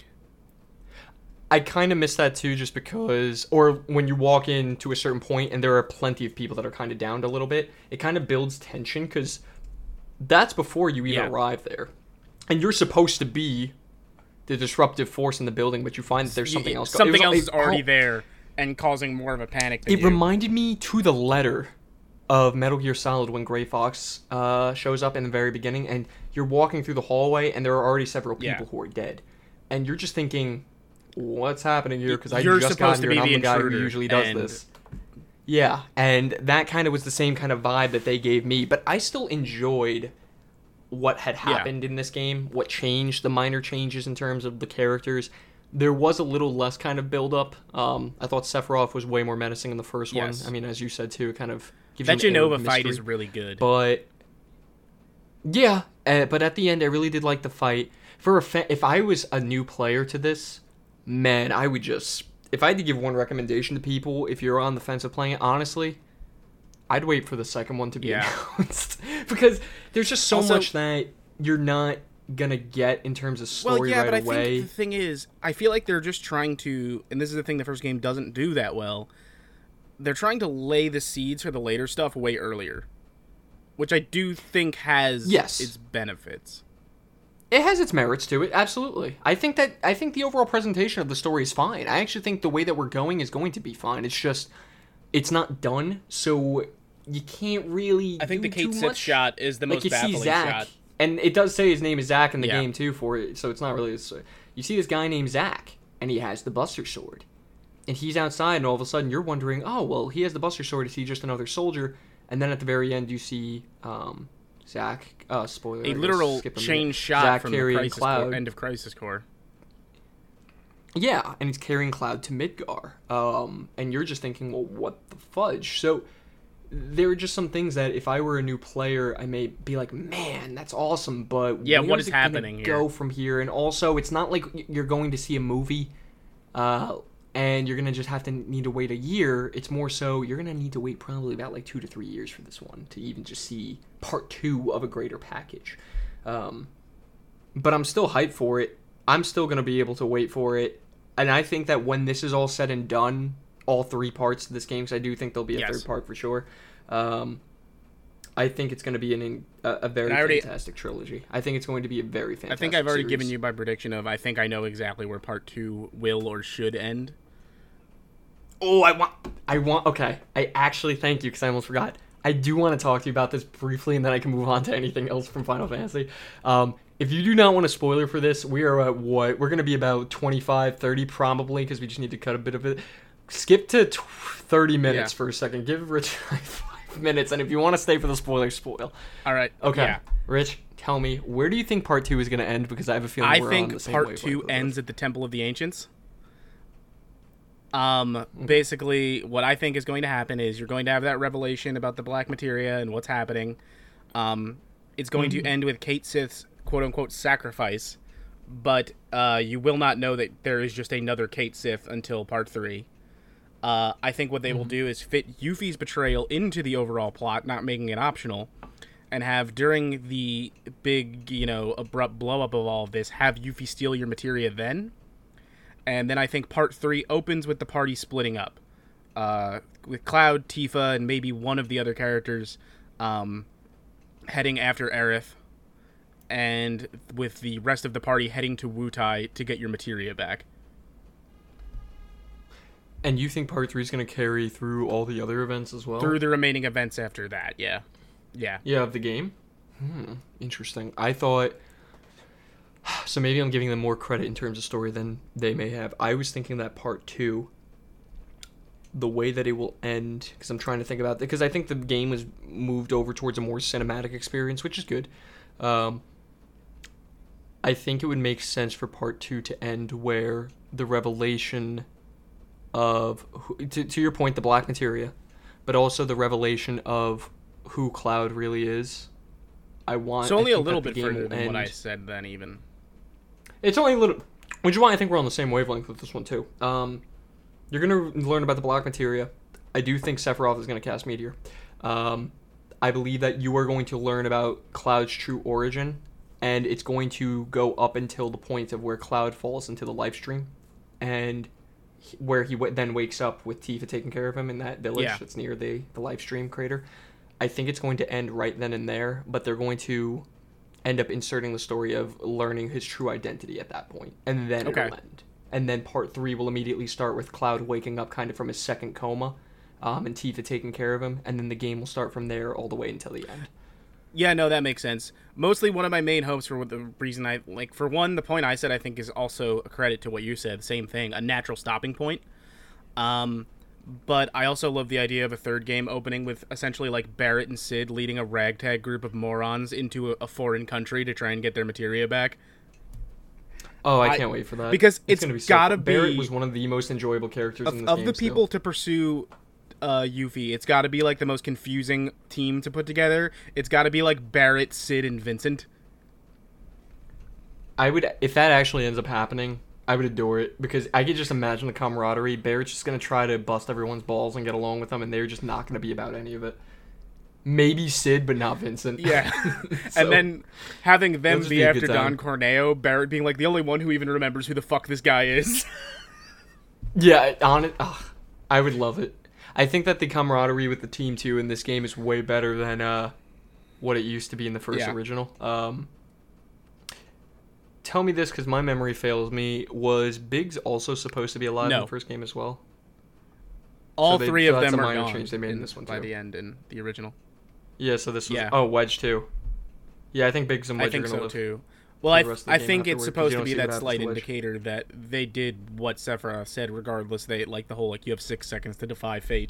Speaker 1: I kind of miss that too, just because, or when you walk in to a certain point and there are plenty of people that are kind of downed a little bit, it kind of builds tension because that's before you even
Speaker 2: Yeah.
Speaker 1: arrive there, and you're supposed to be the disruptive force in the building, but you find that there's something
Speaker 2: Y-
Speaker 1: else. go-
Speaker 2: Something
Speaker 1: it was-
Speaker 2: else is
Speaker 1: it-
Speaker 2: already
Speaker 1: oh,
Speaker 2: there and causing more of a panic than
Speaker 1: It
Speaker 2: you.
Speaker 1: reminded me to the letter of Metal Gear Solid when Gray Fox uh, shows up in the very beginning, and you're walking through the hallway, and there are already several people
Speaker 2: Yeah.
Speaker 1: who are dead, and you're just thinking, "What's happening here?" Because I
Speaker 2: You're
Speaker 1: just got
Speaker 2: supposed to
Speaker 1: here, and
Speaker 2: be
Speaker 1: I'm
Speaker 2: the
Speaker 1: the guy who
Speaker 2: intruder,
Speaker 1: usually does
Speaker 2: and-
Speaker 1: this. Yeah, and that kind of was the same kind of vibe that they gave me, but I still enjoyed what had happened in this game, what changed, the minor changes in terms of the characters. There was a little less kind of build up. Um, I thought Sephiroth was way more menacing in the first
Speaker 2: Yes.
Speaker 1: one. I mean, as you said too, it kind of gives
Speaker 2: That
Speaker 1: you an air of
Speaker 2: Genova fight
Speaker 1: mystery.
Speaker 2: is really good.
Speaker 1: But yeah, uh, but at the end, I really did like the fight. For a fa- if I was a new player to this, man, I would just. If I had to give one recommendation to people, if you're on the fence of playing it, honestly, I'd wait for the second one to be
Speaker 2: Yeah.
Speaker 1: announced because there's just so
Speaker 2: Also-
Speaker 1: much that you're not gonna get in terms of story
Speaker 2: well, yeah,
Speaker 1: right
Speaker 2: but I
Speaker 1: away.
Speaker 2: think the thing is, I feel like they're just trying to, and this is the thing the first game doesn't do that well. They're trying to lay the seeds for the later stuff way earlier. which I do think has
Speaker 1: Yes.
Speaker 2: its benefits.
Speaker 1: It has its merits to it, absolutely. I think that I think the overall presentation of the story is fine. I actually think the way that we're going is going to be fine. It's just it's not done, so you can't really.
Speaker 2: I think
Speaker 1: do
Speaker 2: the Kate
Speaker 1: too
Speaker 2: Sith
Speaker 1: much.
Speaker 2: shot is the
Speaker 1: Like
Speaker 2: most
Speaker 1: you see
Speaker 2: baffling
Speaker 1: Zach,
Speaker 2: shot.
Speaker 1: and it does say his name is Zach in the
Speaker 2: Yeah.
Speaker 1: game too. For it, so it's not really. You see this guy named Zach, and he has the Buster Sword, and he's outside, and all of a sudden you're wondering, oh well, he has the Buster Sword. Is he just another soldier? And then at the very end, you see um, Zach. Uh, spoiler. I
Speaker 2: A
Speaker 1: guess,
Speaker 2: literal
Speaker 1: skip a minute.
Speaker 2: change shot
Speaker 1: Zach
Speaker 2: from the
Speaker 1: carrying
Speaker 2: Crisis
Speaker 1: Cloud.
Speaker 2: Core, end of Crisis Core.
Speaker 1: Yeah, and he's carrying Cloud to Midgar. Um, and you're just thinking, well, what the fudge? So there are just some things that if I were a new player, I may be like, man, that's awesome, but
Speaker 2: Yeah,
Speaker 1: where's
Speaker 2: what is
Speaker 1: it gonna
Speaker 2: happening here?
Speaker 1: Go from here, and also it's not like you're going to see a movie, uh, and you're gonna just have to need to wait a year. It's more so you're gonna need to wait probably about like two to three years for this one to even just see part two of a greater package. Um, but I'm still hyped for it. I'm still gonna be able to wait for it. And I think that when this is all said and done, all three parts of this game, because I do think there'll be a
Speaker 2: Yes.
Speaker 1: third part for sure, um, I think it's going to be an, a, a very
Speaker 2: And I already-
Speaker 1: fantastic trilogy. I think it's going to be a very fantastic
Speaker 2: I think I've already
Speaker 1: series.
Speaker 2: given you my prediction of I think I know exactly where part two will or should end.
Speaker 1: Oh, I want... I want... Okay. I actually thank you, because I almost forgot. I do want to talk to you about this briefly, and then I can move on to anything else from Final Fantasy. Um, if you do not want a spoiler for this, we are at what? We're going to be about twenty-five, thirty probably, because we just need to cut a bit of it. Skip to t- thirty minutes
Speaker 2: Yeah.
Speaker 1: for a second. Give Rich like five minutes, and if you want to stay for the spoiler, spoil.
Speaker 2: All right.
Speaker 1: Okay.
Speaker 2: Yeah.
Speaker 1: Rich, tell me, where do you think part two is going to end? Because I have a feeling
Speaker 2: I
Speaker 1: we're on
Speaker 2: think
Speaker 1: the same
Speaker 2: part
Speaker 1: wavelength
Speaker 2: two
Speaker 1: with this.
Speaker 2: ends at the Temple of the Ancients. Um, basically, what I think is going to happen is you're going to have that revelation about the Black Materia and what's happening. Um, it's going to end with Kate Sith's quote-unquote sacrifice, but uh, you will not know that there is just another Kate Sith until part three. Uh, I think what they will do is fit Yuffie's betrayal into the overall plot, not making it optional, and have during the big, you know, abrupt blow-up of all of this, have Yuffie steal your materia then. And then I think part three opens with the party splitting up. Uh, with Cloud, Tifa, and maybe one of the other characters um, heading after Aerith. And with the rest of the party heading to Wutai to get your materia back.
Speaker 1: And you think part three is going to carry through all the other events as well?
Speaker 2: Through the remaining events after that, yeah. Yeah.
Speaker 1: Yeah, of the game? Hmm, interesting. I thought... So maybe I'm giving them more credit in terms of story than they may have. I was thinking that part two, the way that it will end, because I'm trying to think about it, because I think the game was moved over towards a more cinematic experience, which is good. Um, I think it would make sense for part two to end where the revelation of, who- to, to your point, the Black Materia, but also the revelation of who Cloud really is. I want.
Speaker 2: So only
Speaker 1: I
Speaker 2: a
Speaker 1: think
Speaker 2: little
Speaker 1: that the
Speaker 2: bit
Speaker 1: game
Speaker 2: further
Speaker 1: will
Speaker 2: than what I
Speaker 1: end-
Speaker 2: said then, even.
Speaker 1: It's only a little, which is why I think we're on the same wavelength with this one too. Um, you're gonna learn about the Black Materia. I do think Sephiroth is gonna cast Meteor. Um, I believe that you are going to learn about Cloud's true origin, and it's going to go up until the point of where Cloud falls into the life stream, and he- where he w- then wakes up with Tifa taking care of him in that village
Speaker 2: Yeah.
Speaker 1: that's near the the life stream crater. I think it's going to end right then and there, but they're going to end up inserting the story of learning his true identity at that point, and then
Speaker 2: Okay.
Speaker 1: it'll end. And then part three will immediately start with Cloud waking up kind of from his second coma, um, and Tifa taking care of him, and then the game will start from there all the way until the end.
Speaker 2: Yeah, no, that makes sense. Mostly one of my main hopes for what the reason I, like, for one, the point I said I think is also a credit to what you said, same thing, a natural stopping point. Um... But I also love the idea of a third game opening with essentially like Barrett and Sid leading a ragtag group of morons into a, a foreign country to try and get their materia back.
Speaker 1: Oh, I,
Speaker 2: I-
Speaker 1: can't wait for that.
Speaker 2: because it's
Speaker 1: gonna be so
Speaker 2: gotta
Speaker 1: fun. Barrett
Speaker 2: be-
Speaker 1: was one of the most enjoyable characters in
Speaker 2: Of,
Speaker 1: this
Speaker 2: of
Speaker 1: game
Speaker 2: the
Speaker 1: still.
Speaker 2: people to pursue uh, Yuffie, it's got to be like the most confusing team to put together. It's got to be like Barrett, Sid, and Vincent.
Speaker 1: I would, if that actually ends up happening, I would adore it, because I could just imagine the camaraderie. Barrett's just going to try to bust everyone's balls and get along with them, and they're just not going to be about any of it. Maybe Sid, but not Vincent.
Speaker 2: Yeah.
Speaker 1: So,
Speaker 2: And then having them
Speaker 1: it'll just
Speaker 2: be
Speaker 1: be a
Speaker 2: after
Speaker 1: good time.
Speaker 2: Don Corneo, Barrett being like the only one who even remembers who the fuck this guy is.
Speaker 1: yeah, on it, ugh, I would love it. I think that the camaraderie with the team, too, in this game is way better than uh, what it used to be in the first
Speaker 2: Yeah.
Speaker 1: original. Um, tell me this, because my memory fails me. Was Biggs also supposed to be alive
Speaker 2: No.
Speaker 1: in the first game as well?
Speaker 2: All
Speaker 1: So they-
Speaker 2: three
Speaker 1: so
Speaker 2: of
Speaker 1: that's
Speaker 2: them
Speaker 1: a
Speaker 2: are
Speaker 1: minor
Speaker 2: gone
Speaker 1: change they made in
Speaker 2: in-
Speaker 1: this one,
Speaker 2: by
Speaker 1: too.
Speaker 2: the end in the original.
Speaker 1: Yeah, so this was...
Speaker 2: Yeah.
Speaker 1: Oh, Wedge, too. Yeah, I think Biggs and
Speaker 2: I
Speaker 1: Wedge
Speaker 2: think
Speaker 1: are going to
Speaker 2: so
Speaker 1: live.
Speaker 2: too. Well,
Speaker 1: for
Speaker 2: I
Speaker 1: the
Speaker 2: th-
Speaker 1: rest of the
Speaker 2: I
Speaker 1: game
Speaker 2: think it's
Speaker 1: afterward, 'cause
Speaker 2: supposed
Speaker 1: you
Speaker 2: to
Speaker 1: don't
Speaker 2: be
Speaker 1: see what
Speaker 2: that
Speaker 1: happens
Speaker 2: slight
Speaker 1: to Wedge.
Speaker 2: indicator that they did what Sephiroth said. Regardless, they like the whole like you have six seconds to defy fate.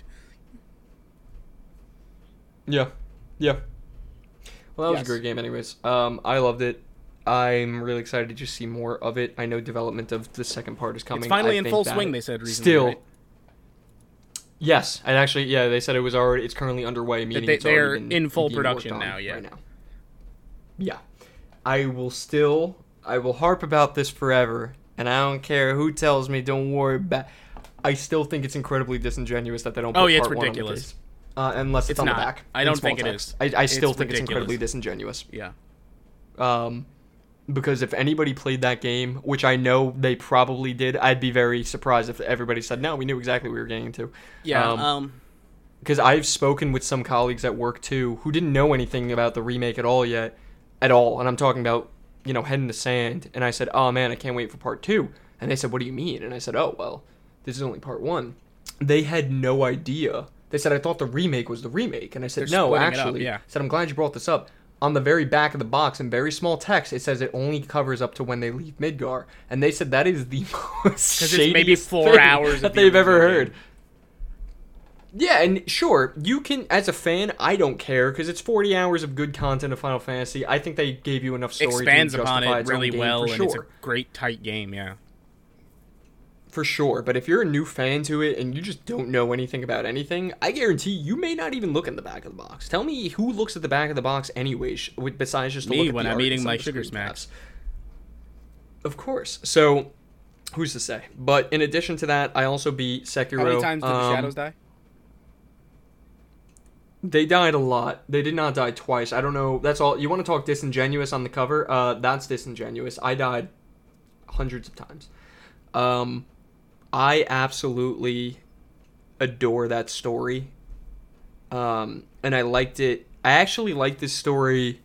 Speaker 1: Yeah. Yeah. Well, that was
Speaker 2: Yes.
Speaker 1: a great game anyways. Um, I loved it. I'm really excited to just see more of it. I know development of the second part is coming.
Speaker 2: It's finally
Speaker 1: I
Speaker 2: in
Speaker 1: think
Speaker 2: full
Speaker 1: that
Speaker 2: swing. They said recently.
Speaker 1: Still,
Speaker 2: right?
Speaker 1: yes. And actually, yeah, they said it was already, it's currently underway, meaning
Speaker 2: they-
Speaker 1: it's already
Speaker 2: they're
Speaker 1: been
Speaker 2: in full
Speaker 1: being worked
Speaker 2: production
Speaker 1: on
Speaker 2: now, yeah.
Speaker 1: Right now. Yeah. I will still, I will harp about this forever, and I don't care who tells me don't worry about. I still think it's incredibly disingenuous that they don't put
Speaker 2: Oh, yeah, it's
Speaker 1: part one on the
Speaker 2: ridiculous.
Speaker 1: case. Uh, unless it's,
Speaker 2: It's
Speaker 1: on
Speaker 2: not.
Speaker 1: the back.
Speaker 2: I
Speaker 1: in
Speaker 2: don't
Speaker 1: small
Speaker 2: think it
Speaker 1: text.
Speaker 2: is.
Speaker 1: I, I still
Speaker 2: It's
Speaker 1: think it's incredibly
Speaker 2: ridiculous.
Speaker 1: disingenuous.
Speaker 2: Yeah.
Speaker 1: Um, because if anybody played that game, which I know they probably did, I'd be very surprised if everybody said, no, we knew exactly what we were getting into.
Speaker 2: Yeah.
Speaker 1: Um,
Speaker 2: Um.
Speaker 1: Because I've spoken with some colleagues at work, too, who didn't know anything about the remake at all yet. At all. And I'm talking about, you know, head in the sand. And I said, oh, man, I can't wait for part two. And they said, what do you mean? And I said, oh, well, this is only part one. They had no idea. They said, I thought the remake was the remake. And I said,
Speaker 2: They're
Speaker 1: no,
Speaker 2: splitting it up,
Speaker 1: actually.
Speaker 2: yeah.
Speaker 1: I said, I'm glad you brought this up. On the very back of the box, in very small text, it says it only covers up to when they leave Midgar. And they said that is the most
Speaker 2: it's
Speaker 1: shadiest
Speaker 2: maybe four
Speaker 1: thing
Speaker 2: hours of
Speaker 1: that
Speaker 2: the
Speaker 1: they've ever
Speaker 2: original
Speaker 1: heard.
Speaker 2: game.
Speaker 1: Yeah, and sure, you can, as a fan, I don't care, because it's forty hours of good content of Final Fantasy. I think they gave you enough story
Speaker 2: Expands
Speaker 1: to
Speaker 2: upon
Speaker 1: justify
Speaker 2: it
Speaker 1: its own
Speaker 2: really
Speaker 1: game,
Speaker 2: well,
Speaker 1: for
Speaker 2: and
Speaker 1: sure.
Speaker 2: it's a great tight game. Yeah.
Speaker 1: For sure, but if you're a new fan to it and you just don't know anything about anything, I guarantee you may not even look in the back of the box. Tell me who looks at the back of the box anyways, with- besides just to
Speaker 2: Me,
Speaker 1: look at
Speaker 2: when
Speaker 1: the
Speaker 2: I'm
Speaker 1: art
Speaker 2: eating
Speaker 1: and some
Speaker 2: my
Speaker 1: of the
Speaker 2: Sugar
Speaker 1: screen
Speaker 2: Smacks.
Speaker 1: caps. Of course. So, who's to say? But in addition to that, I also beat Sekiro.
Speaker 2: How many times did the
Speaker 1: Um,
Speaker 2: shadows die?
Speaker 1: They died a lot. They did not die twice. I don't know. That's all. You want to talk disingenuous on the cover? Uh, that's disingenuous. I died hundreds of times. Um, I absolutely adore that story. Um, and I liked it. I actually liked this story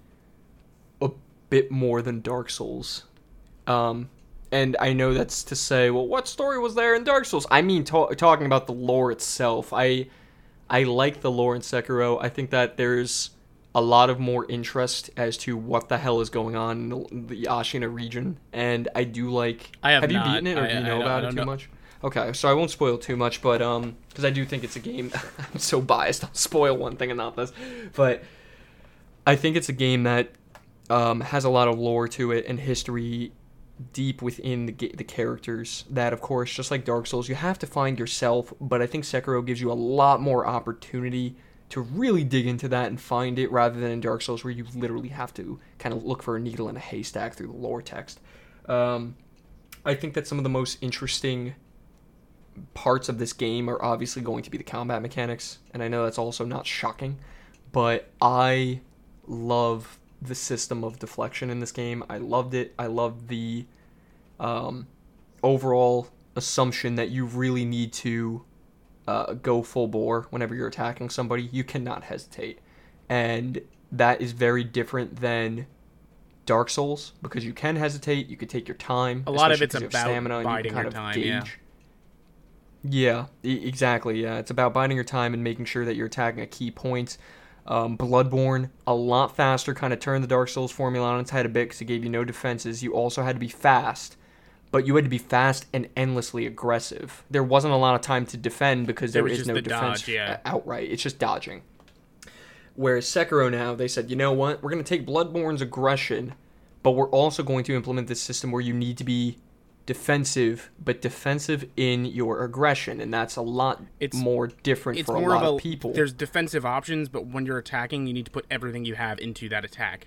Speaker 1: a bit more than Dark Souls. Um, and I know that's to say, well, what story was there in Dark Souls? I mean, ta- talking about the lore itself. I I like the lore in Sekiro. I think that there's a lot of more interest as to what the hell is going on in the, the Ashina region, and I do like.
Speaker 2: I have
Speaker 1: you
Speaker 2: not.
Speaker 1: beaten it, or
Speaker 2: I-
Speaker 1: do you
Speaker 2: I
Speaker 1: know
Speaker 2: don't- I
Speaker 1: about it
Speaker 2: don't
Speaker 1: too
Speaker 2: know.
Speaker 1: much? Okay, so I won't spoil too much, but um, because I do think it's a game. I'm so biased. I'll spoil one thing and not this, but I think it's a game that um has a lot of lore to it and history deep within the ga- the characters. That, of course, just like Dark Souls, you have to find yourself. But I think Sekiro gives you a lot more opportunity to really dig into that and find it, rather than in Dark Souls where you literally have to kind of look for a needle in a haystack through the lore text. Um, I think that some of the most interesting parts of this game are obviously going to be the combat mechanics, and I know that's also not shocking, but I love the system of deflection in this game. I loved it. I loved the um, overall assumption that you really need to uh, go full bore whenever you're attacking somebody. You cannot hesitate, and that is very different than Dark Souls, because you can hesitate, you can take your time.
Speaker 2: A lot of
Speaker 1: especially
Speaker 2: it's
Speaker 1: 'cause you have
Speaker 2: about
Speaker 1: stamina and you can
Speaker 2: biding
Speaker 1: kind
Speaker 2: your
Speaker 1: of
Speaker 2: time,
Speaker 1: gauge.
Speaker 2: yeah.
Speaker 1: Yeah, e- exactly. Yeah, it's about biding your time and making sure that you're attacking a key point. Um, Bloodborne, a lot faster, kind of turned the Dark Souls formula on its head a bit because it gave you no defenses. You also had to be fast, but you had to be fast and endlessly aggressive. There wasn't a lot of time to defend because
Speaker 2: There
Speaker 1: there
Speaker 2: was
Speaker 1: is
Speaker 2: just
Speaker 1: no
Speaker 2: the
Speaker 1: defense
Speaker 2: dodge, yeah.
Speaker 1: uh, outright. It's just dodging. Whereas Sekiro now, they said, you know what? We're going to take Bloodborne's aggression, but we're also going to implement this system where you need to be defensive, but defensive in your aggression, and that's a lot
Speaker 2: It's-
Speaker 1: more different
Speaker 2: It's
Speaker 1: for a
Speaker 2: more
Speaker 1: lot
Speaker 2: of a
Speaker 1: of people.
Speaker 2: There's defensive options, but when you're attacking, you need to put everything you have into that attack.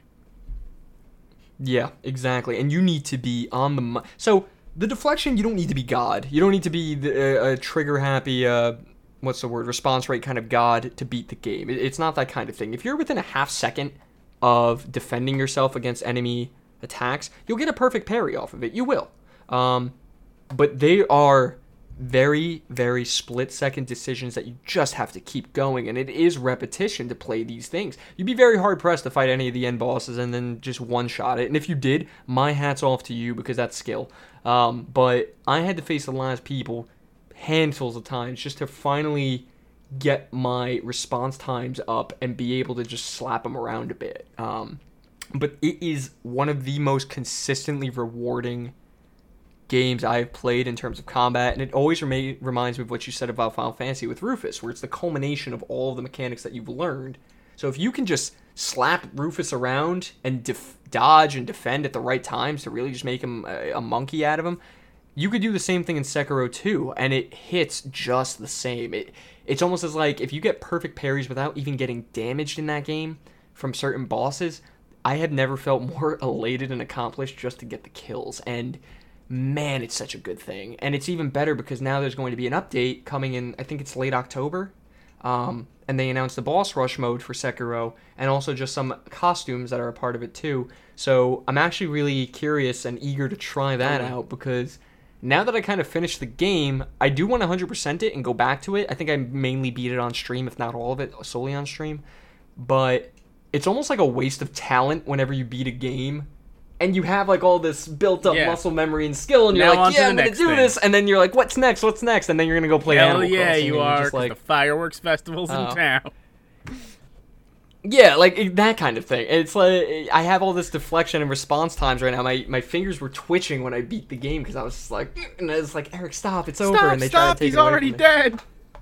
Speaker 1: Yeah, exactly, and you need to be on the mu- so the deflection. You don't need to be God. You don't need to be the, uh, a trigger happy. Uh, what's the word? Response rate kind of God to beat the game. It, it's not that kind of thing. If you're within a half second of defending yourself against enemy attacks, you'll get a perfect parry off of it. You will. Um, but they are very, very split-second decisions that you just have to keep going, and it is repetition to play these things. You'd be very hard-pressed to fight any of the end bosses and then just one-shot it, and if you did, my hat's off to you because that's skill. Um, but I had to face the last people handfuls of times just to finally get my response times up and be able to just slap them around a bit. Um, but it is one of the most consistently rewarding games I've played in terms of combat, and it always rem- reminds me of what you said about Final Fantasy with Rufus, where it's the culmination of all of the mechanics that you've learned. So if you can just slap Rufus around and def- dodge and defend at the right times to really just make him a, a monkey out of him, you could do the same thing in Sekiro too, and it hits just the same. It It's almost as like if you get perfect parries without even getting damaged in that game from certain bosses, I had never felt more elated and accomplished just to get the kills, and man, it's such a good thing. And it's even better because now there's going to be an update coming in, I think it's late October, um, and they announced the boss rush mode for Sekiro, and also just some costumes that are a part of it too. So I'm actually really curious and eager to try that mm-hmm. out, because now that I kind of finished the game, I do want to one hundred percent it and go back to it. I think I mainly beat it on stream, if not all of it, solely on stream. But it's almost like a waste of talent whenever you beat a game and you have like all this built up yeah. muscle memory and skill, and you're
Speaker 2: now
Speaker 1: like, yeah, I'm gonna do thing. this, and then you're like, what's next? What's next? And then you're gonna go play
Speaker 2: Hell
Speaker 1: Animal
Speaker 2: yeah,
Speaker 1: Crossing.
Speaker 2: you are.
Speaker 1: Just like,
Speaker 2: the fireworks festivals
Speaker 1: oh.
Speaker 2: in town.
Speaker 1: Yeah, like that kind of thing. It's like I have all this deflection and response times right now. My my fingers were twitching when I beat the game because I was just like, and I was like, Eric, stop, it's
Speaker 2: stop,
Speaker 1: over. And they
Speaker 2: stop,
Speaker 1: try to take
Speaker 2: he's
Speaker 1: it away
Speaker 2: already
Speaker 1: from me.
Speaker 2: dead.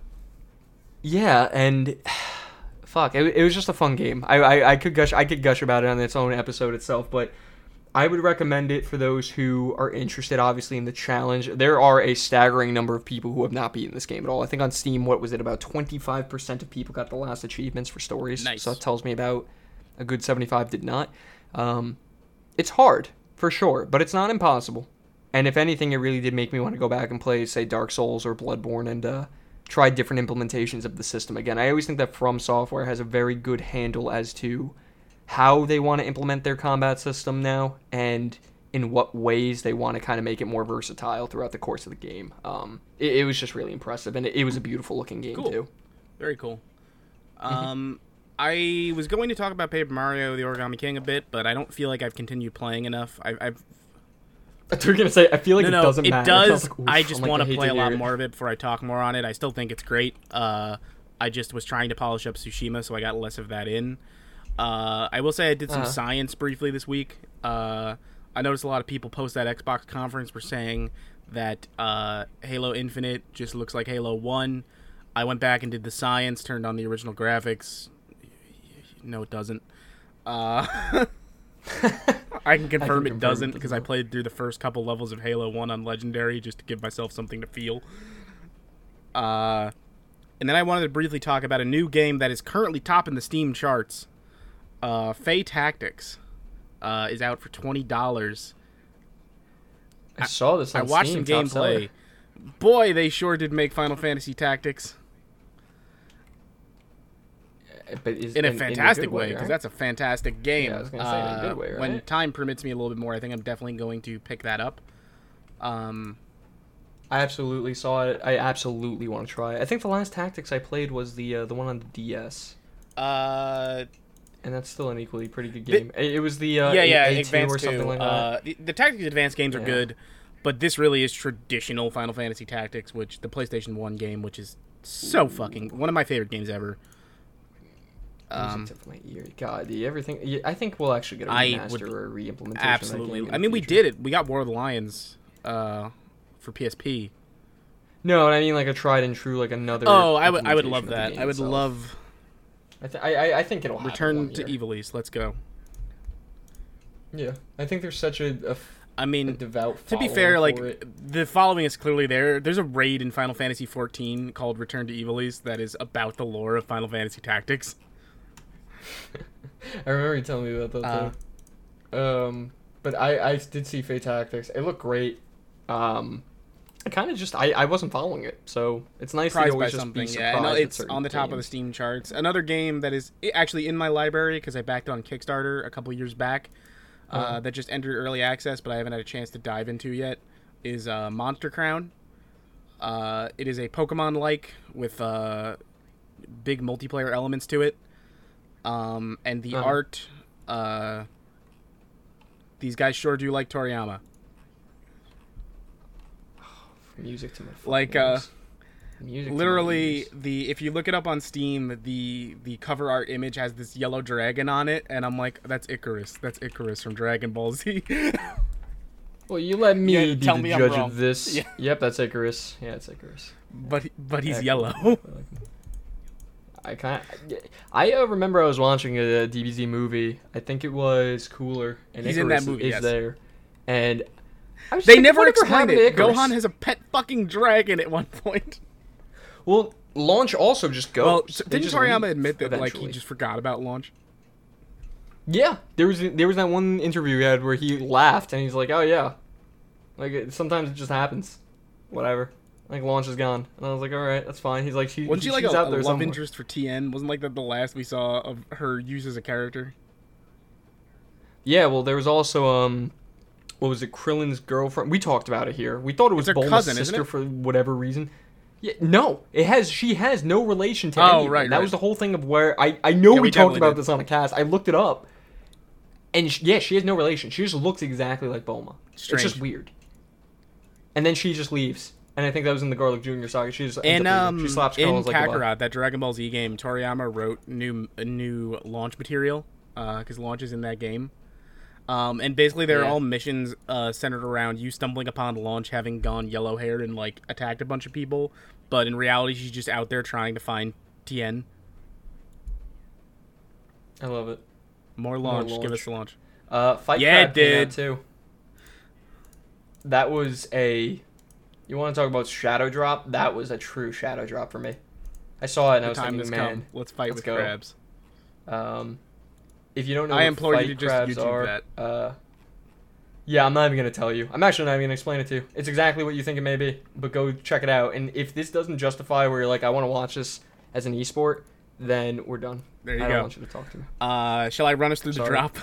Speaker 1: Yeah, and fuck, it, it was just a fun game. I, I I could gush I could gush about it on its own episode itself, but I would recommend it for those who are interested, obviously, in the challenge. There are a staggering number of people who have not beaten this game at all. I think on Steam, what was it, about twenty-five percent of people got the last achievements for stories.
Speaker 2: Nice.
Speaker 1: So that tells me about a good seventy-five did not. Um, it's hard, for sure, but it's not impossible. And if anything, it really did make me want to go back and play, say, Dark Souls or Bloodborne and uh, try different implementations of the system again. I always think that From Software has a very good handle as to how they want to implement their combat system now, and in what ways they want to kind of make it more versatile throughout the course of the game. Um, it, it was just really impressive, and it, it was a beautiful looking game
Speaker 2: cool.
Speaker 1: too.
Speaker 2: Very cool. Um, I was going to talk about Paper Mario: The Origami King a bit, but I don't feel like I've continued playing enough. I, I've.
Speaker 1: I was gonna say I feel like
Speaker 2: no,
Speaker 1: it
Speaker 2: no,
Speaker 1: doesn't
Speaker 2: it
Speaker 1: matter.
Speaker 2: does.
Speaker 1: Like,
Speaker 2: I just
Speaker 1: like,
Speaker 2: want to play a lot
Speaker 1: it.
Speaker 2: more of it before I talk more on it. I still think it's great. Uh, I just was trying to polish up Tsushima, so I got less of that in. Uh, I will say I did some uh-huh. science briefly this week. Uh, I noticed a lot of people post that Xbox conference were saying that uh, Halo Infinite just looks like Halo one. I went back and did the science, turned on the original graphics. No, it doesn't. Uh, I can confirm I can it confirm doesn't because I played through the first couple levels of Halo one on Legendary just to give myself something to feel. Uh, and then I wanted to briefly talk about a new game that is currently topping the Steam charts. Uh, Fae Tactics uh, is out for twenty dollars.
Speaker 1: I, I saw this on
Speaker 2: I watched
Speaker 1: Steam,
Speaker 2: some gameplay. Boy, they sure did make Final Fantasy Tactics.
Speaker 1: But is,
Speaker 2: in a
Speaker 1: in,
Speaker 2: fantastic
Speaker 1: in a
Speaker 2: way, because
Speaker 1: right?
Speaker 2: that's a fantastic game.
Speaker 1: Yeah, I was going to say,
Speaker 2: uh,
Speaker 1: in a good way, right?
Speaker 2: When time permits me a little bit more, I think I'm definitely going to pick that up. Um,
Speaker 1: I absolutely saw it. I absolutely want to try it. I think the last Tactics I played was the uh, the one on the D S.
Speaker 2: Uh...
Speaker 1: And that's still an equally pretty good game. The, it was the uh,
Speaker 2: yeah, yeah,
Speaker 1: A-
Speaker 2: Advanced
Speaker 1: or something
Speaker 2: two.
Speaker 1: like that.
Speaker 2: Uh, the, the Tactics Advanced games are yeah. good, but this really is traditional Final Fantasy Tactics, which the PlayStation one game, which is so fucking one of my favorite games ever.
Speaker 1: Um, tip of my ear. God, the everything. I think we'll actually get a remaster would, or a re-implementation.
Speaker 2: Absolutely.
Speaker 1: Of that game
Speaker 2: I mean,
Speaker 1: we
Speaker 2: did it. We got War of the Lions uh, for P S P.
Speaker 1: No, I mean like a tried and true, like another.
Speaker 2: Oh, I would. I would love that. I would
Speaker 1: itself.
Speaker 2: love.
Speaker 1: I, th- I I think it'll happen
Speaker 2: Return to Evil East. Let's go.
Speaker 1: Yeah, I think there's such a. a
Speaker 2: I mean,
Speaker 1: a devout
Speaker 2: to be fair, like
Speaker 1: it.
Speaker 2: the following is clearly there. There's a raid in Final Fantasy fourteen called Return to Evil East that is about the lore of Final Fantasy Tactics.
Speaker 1: I remember you telling me about that uh, too. Um, but I I did see Fae Tactics. It looked great. Um. I kind of just I, I wasn't following it, so it's nice to always just be surprised.
Speaker 2: Yeah, no, it's on the top
Speaker 1: games.
Speaker 2: of the Steam charts. Another game that is actually in my library because I backed it on Kickstarter a couple years back, uh, uh, that just entered early access, but I haven't had a chance to dive into yet. Is uh, Monster Crown. Uh, it is a Pokemon-like with uh, big multiplayer elements to it. Um, and the
Speaker 1: Uh-huh.
Speaker 2: art, uh, these guys sure do like Toriyama.
Speaker 1: Music to my fucking
Speaker 2: Like, uh,
Speaker 1: ears. Music to my
Speaker 2: Literally,
Speaker 1: ears.
Speaker 2: the if you look it up on Steam, the the cover art image has this yellow dragon on it, and I'm like, that's Icarus. That's Icarus from Dragon Ball Z.
Speaker 1: Well, you let me
Speaker 2: Yeah,
Speaker 1: be
Speaker 2: tell
Speaker 1: the
Speaker 2: me I'm
Speaker 1: judge
Speaker 2: wrong.
Speaker 1: of this.
Speaker 2: Yeah.
Speaker 1: Yep, that's Icarus. Yeah, it's Icarus.
Speaker 2: but but he's
Speaker 1: Yeah,
Speaker 2: yellow.
Speaker 1: I kind of, I uh, remember I was watching a D B Z movie. I think it was Cooler, and
Speaker 2: He's in
Speaker 1: Icarus
Speaker 2: that movie,
Speaker 1: is
Speaker 2: yes.
Speaker 1: there, and I was just
Speaker 2: They
Speaker 1: like,
Speaker 2: never
Speaker 1: whatever
Speaker 2: explained
Speaker 1: happened to
Speaker 2: it.
Speaker 1: Icarus?
Speaker 2: Gohan has a pet fucking dragon at one point.
Speaker 1: Well, Launch also just goes.
Speaker 2: Well,
Speaker 1: They
Speaker 2: didn't
Speaker 1: just
Speaker 2: Toriyama
Speaker 1: leave
Speaker 2: admit that like
Speaker 1: eventually.
Speaker 2: he just forgot about Launch?
Speaker 1: Yeah, there was there was that one interview he had where he laughed and he's like, "Oh yeah, like it, sometimes it just happens, whatever." Like Launch is gone, and I was like, "All right, that's fine." He's like, "She
Speaker 2: Wasn't she like
Speaker 1: she's
Speaker 2: a,
Speaker 1: out
Speaker 2: a
Speaker 1: there
Speaker 2: love
Speaker 1: somewhere."
Speaker 2: interest for T N? Wasn't like that the last we saw of her used as a character?
Speaker 1: Yeah, well, there was also um, what was it? Krillin's girlfriend. We talked about it here. We thought it was
Speaker 2: It's her
Speaker 1: Bulma's
Speaker 2: cousin, isn't
Speaker 1: sister
Speaker 2: it?
Speaker 1: for whatever reason. Yeah, no, it has. She has no relation to
Speaker 2: Oh,
Speaker 1: any of them.
Speaker 2: right,
Speaker 1: That
Speaker 2: right.
Speaker 1: was the whole thing of where I I know
Speaker 2: Yeah,
Speaker 1: we,
Speaker 2: we
Speaker 1: talked
Speaker 2: definitely
Speaker 1: about
Speaker 2: did.
Speaker 1: this on a cast. I looked it up, and sh yeah, she has no relation. She just looks exactly like Bulma.
Speaker 2: Strange.
Speaker 1: It's just weird. And then she just leaves, and I think that was in the Garlic Junior saga. She just ends
Speaker 2: And
Speaker 1: up leaving.
Speaker 2: um,
Speaker 1: she slaps
Speaker 2: in
Speaker 1: Krillin like goodbye.
Speaker 2: Kakarot, that Dragon Ball Z game, Toriyama wrote new a new launch material because launch is in that game. Um, and basically, they're
Speaker 1: Yeah.
Speaker 2: all missions uh, centered around you stumbling upon Launch having gone yellow haired and like attacked a bunch of people, but in reality, she's just out there trying to find Tien.
Speaker 1: I love it.
Speaker 2: More launch. Give
Speaker 1: Launch.
Speaker 2: us the launch.
Speaker 1: Uh, Fight
Speaker 2: Yeah,
Speaker 1: Crab came out
Speaker 2: dude.
Speaker 1: too. That was a. You want to talk about shadow drop? That was a true shadow drop for me. I saw it and I
Speaker 2: The
Speaker 1: was
Speaker 2: time
Speaker 1: thinking,
Speaker 2: has
Speaker 1: man.
Speaker 2: come. Let's fight
Speaker 1: let's
Speaker 2: with
Speaker 1: go.
Speaker 2: crabs.
Speaker 1: Um, if you don't know,
Speaker 2: I
Speaker 1: what
Speaker 2: implore you
Speaker 1: fight
Speaker 2: to just
Speaker 1: crabs
Speaker 2: YouTube
Speaker 1: are,
Speaker 2: that.
Speaker 1: Uh, yeah, I'm not even gonna tell you. I'm actually not even gonna explain it to you. It's exactly what you think it may be, but go check it out. And if this doesn't justify where you're like, I want to watch this as an esport, then we're done.
Speaker 2: There you
Speaker 1: I
Speaker 2: go.
Speaker 1: don't want you to talk to me.
Speaker 2: Uh, shall I run us through
Speaker 1: Sorry.
Speaker 2: the drop?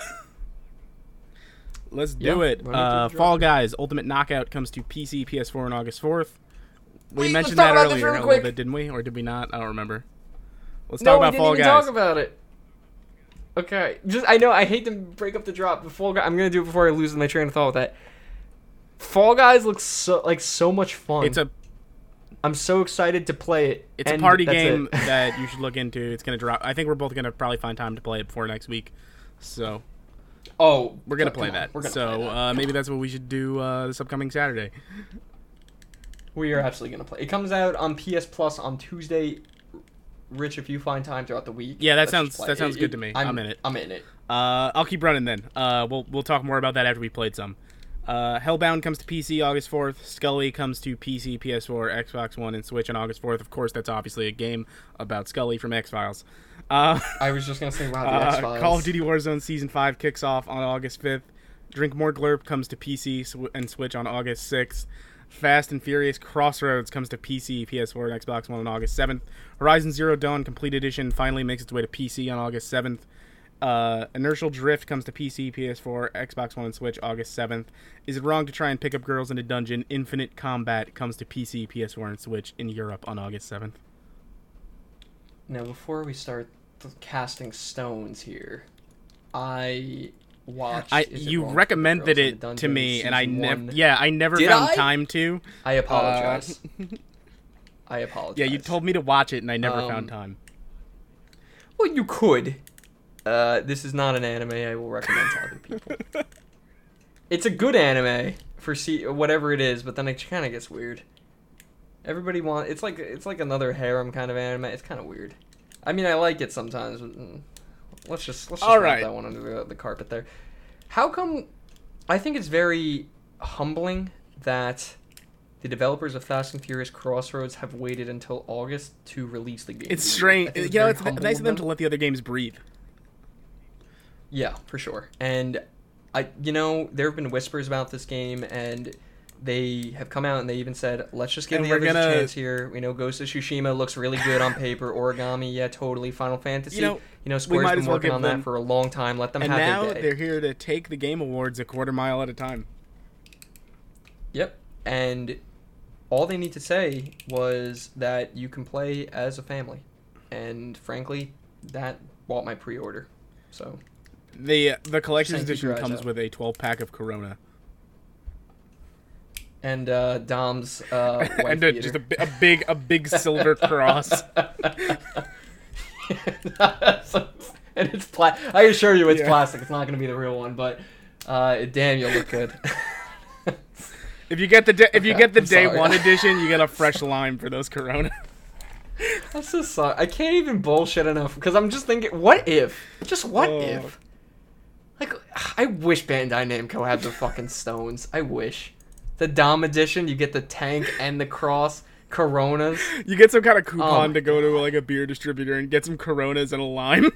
Speaker 2: Let's do
Speaker 1: Yeah,
Speaker 2: it.
Speaker 1: run it through
Speaker 2: Uh,
Speaker 1: the
Speaker 2: Fall
Speaker 1: drop.
Speaker 2: Guys Ultimate Knockout comes to P C, P S four on August fourth. We
Speaker 1: Wait,
Speaker 2: mentioned
Speaker 1: let's
Speaker 2: that
Speaker 1: talk about this
Speaker 2: earlier a
Speaker 1: really
Speaker 2: little
Speaker 1: quick.
Speaker 2: bit, didn't we? Or did we not? I don't remember. Let's
Speaker 1: No,
Speaker 2: talk
Speaker 1: we
Speaker 2: about
Speaker 1: didn't
Speaker 2: Fall
Speaker 1: even
Speaker 2: Guys.
Speaker 1: talk about it. Okay, just I know I hate to break up the drop, but Fall Guys. I'm gonna do it before I lose my train of thought with that. Fall Guys looks so like so much fun.
Speaker 2: It's a
Speaker 1: I'm so excited to play it.
Speaker 2: it's a
Speaker 1: and
Speaker 2: party
Speaker 1: that's
Speaker 2: game
Speaker 1: it.
Speaker 2: that you should look into. It's gonna drop. I think we're both gonna probably find time to play it before next week. So
Speaker 1: Oh,
Speaker 2: we're gonna
Speaker 1: come
Speaker 2: play
Speaker 1: on,
Speaker 2: that.
Speaker 1: We're gonna
Speaker 2: so
Speaker 1: play that.
Speaker 2: Uh, maybe that's what we should do uh, this upcoming Saturday.
Speaker 1: We are absolutely gonna play. It comes out on P S Plus on Tuesday. Rich, if you find time throughout the week.
Speaker 2: Yeah, that
Speaker 1: let's
Speaker 2: sounds-
Speaker 1: just play
Speaker 2: that
Speaker 1: it.
Speaker 2: sounds
Speaker 1: It-
Speaker 2: good to me.
Speaker 1: I'm,
Speaker 2: I'm in it.
Speaker 1: I'm in it.
Speaker 2: Uh, I'll keep running then. Uh, we'll we'll talk more about that after we played some. Uh, Hellbound comes to P C August fourth. Scully comes to P C, P S four, Xbox One, and Switch on August fourth. Of course, that's obviously a game about Scully from X-Files. Uh,
Speaker 1: I was just gonna say, wow, the
Speaker 2: uh,
Speaker 1: X-Files.
Speaker 2: Call of Duty Warzone Season five kicks off on August fifth. Drink More Glurp comes to P C sw- and Switch on August sixth. Fast and Furious Crossroads comes to P C, P S four, and Xbox One on August seventh. Horizon Zero Dawn Complete Edition finally makes its way to P C on August seventh. Uh, Inertial Drift comes to P C, P S four, Xbox One, and Switch August seventh. Is It Wrong to Try and Pick Up Girls in a Dungeon? Infinite Combat comes to P C, P S four, and Switch in Europe on August seventh.
Speaker 1: Now, before we start th- casting stones here, I watched.
Speaker 2: I
Speaker 1: Is It
Speaker 2: you
Speaker 1: Wrong to Pick Up
Speaker 2: recommended
Speaker 1: Girls in a
Speaker 2: it to
Speaker 1: Dungeon
Speaker 2: me, and I
Speaker 1: season
Speaker 2: never
Speaker 1: one?
Speaker 2: yeah I never
Speaker 1: Did
Speaker 2: found
Speaker 1: I?
Speaker 2: time to.
Speaker 1: I apologize.
Speaker 2: Uh,
Speaker 1: I apologize.
Speaker 2: yeah, you told me to watch it, and I never
Speaker 1: Um,
Speaker 2: found time.
Speaker 1: Well, you could. Uh, this is not an anime I will recommend to other people. It's a good anime for see whatever it is, but then it kind of gets weird. Everybody want it's like it's like another harem kind of anime. It's kind of weird. I mean, I like it sometimes. But, mm, let's just let's just
Speaker 2: All
Speaker 1: wrap
Speaker 2: right.
Speaker 1: that one under the, the carpet there. How come? I think it's very humbling that the developers of Fast and Furious Crossroads have waited until August to release the game.
Speaker 2: It's
Speaker 1: I
Speaker 2: strange.
Speaker 1: think
Speaker 2: You know,
Speaker 1: very
Speaker 2: it's
Speaker 1: humble
Speaker 2: nice of them
Speaker 1: them.
Speaker 2: to let the other games breathe.
Speaker 1: Yeah, for sure. And I, you know, there have been whispers about this game, and they have come out and they even said, "Let's just give
Speaker 2: And
Speaker 1: the
Speaker 2: we're
Speaker 1: others
Speaker 2: gonna-
Speaker 1: a chance here." We know Ghost of Tsushima looks really good on paper. Origami, yeah, totally. Final Fantasy,
Speaker 2: You know,
Speaker 1: you know, Square's
Speaker 2: might
Speaker 1: been
Speaker 2: as well
Speaker 1: working
Speaker 2: give
Speaker 1: on
Speaker 2: them-
Speaker 1: that for a long time. Let them
Speaker 2: And
Speaker 1: have
Speaker 2: now
Speaker 1: their day.
Speaker 2: they're here to take the Game Awards a quarter mile at a time.
Speaker 1: Yep. And all they need to say was that you can play as a family, and frankly, that bought my pre-order. So
Speaker 2: the the collector's
Speaker 1: Just keep your
Speaker 2: edition
Speaker 1: eyes
Speaker 2: comes
Speaker 1: out.
Speaker 2: with a twelve pack of Corona
Speaker 1: and uh, Dom's uh, wife
Speaker 2: and a,
Speaker 1: beater.
Speaker 2: just a, bi- a big a big silver cross.
Speaker 1: And it's pla- I assure you, it's
Speaker 2: Yeah.
Speaker 1: plastic. It's not going to be the real one, but uh, damn, you'll look good.
Speaker 2: If you get the da- if you get the
Speaker 1: I'm
Speaker 2: day
Speaker 1: sorry.
Speaker 2: one edition, you get a fresh lime for those Corona.
Speaker 1: I'm so sorry. I can't even bullshit enough because I'm just thinking, what if? Just what
Speaker 2: Oh.
Speaker 1: if? Like, I wish Bandai Namco had the fucking stones. I wish. The Dom edition, you get the tank and the cross, Coronas.
Speaker 2: You get some kind of coupon
Speaker 1: Oh.
Speaker 2: to go to like a beer distributor and get some Coronas and a lime.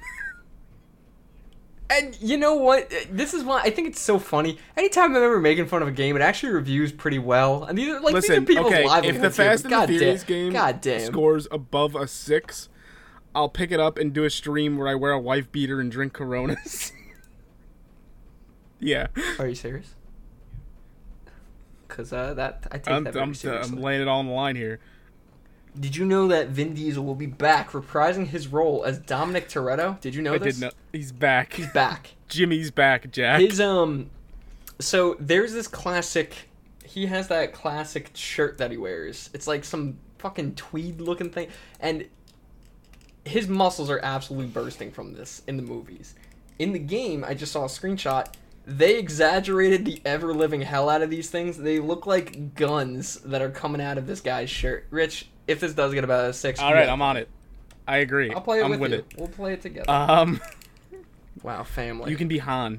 Speaker 1: And you know what? This is why I think it's so funny. Anytime I'm ever making fun of a game, it actually reviews pretty well. And these are like
Speaker 2: Listen,
Speaker 1: these are people's
Speaker 2: okay, if
Speaker 1: livelihoods
Speaker 2: the
Speaker 1: here,
Speaker 2: Fast
Speaker 1: but
Speaker 2: and the
Speaker 1: God
Speaker 2: Furious
Speaker 1: damn-
Speaker 2: game
Speaker 1: God damn.
Speaker 2: scores above a six, I'll pick it up and do a stream where I wear a wife beater and drink Coronas. Yeah,
Speaker 1: Are you serious? Because uh, that I take
Speaker 2: I'm
Speaker 1: that very
Speaker 2: I'm,
Speaker 1: seriously.
Speaker 2: I'm laying it all on the line here.
Speaker 1: Did you know that Vin Diesel will be back reprising his role as Dominic Toretto? Did you know
Speaker 2: I
Speaker 1: this?
Speaker 2: did know he's back.
Speaker 1: He's back.
Speaker 2: Jimmy's back, Jack.
Speaker 1: His um, so there's this classic. He has that classic shirt that he wears. It's like some fucking tweed looking thing, and his muscles are absolutely bursting from this in the movies. In the game, I just saw a screenshot. They exaggerated the ever living hell out of these things. They look like guns that are coming out of this guy's shirt. Rich, if this does get about a six,
Speaker 2: All right, I'm on it. I agree.
Speaker 1: I'll play it
Speaker 2: I'm
Speaker 1: with,
Speaker 2: with
Speaker 1: you.
Speaker 2: it.
Speaker 1: We'll play it together.
Speaker 2: Um,
Speaker 1: wow, family.
Speaker 2: you can be Han.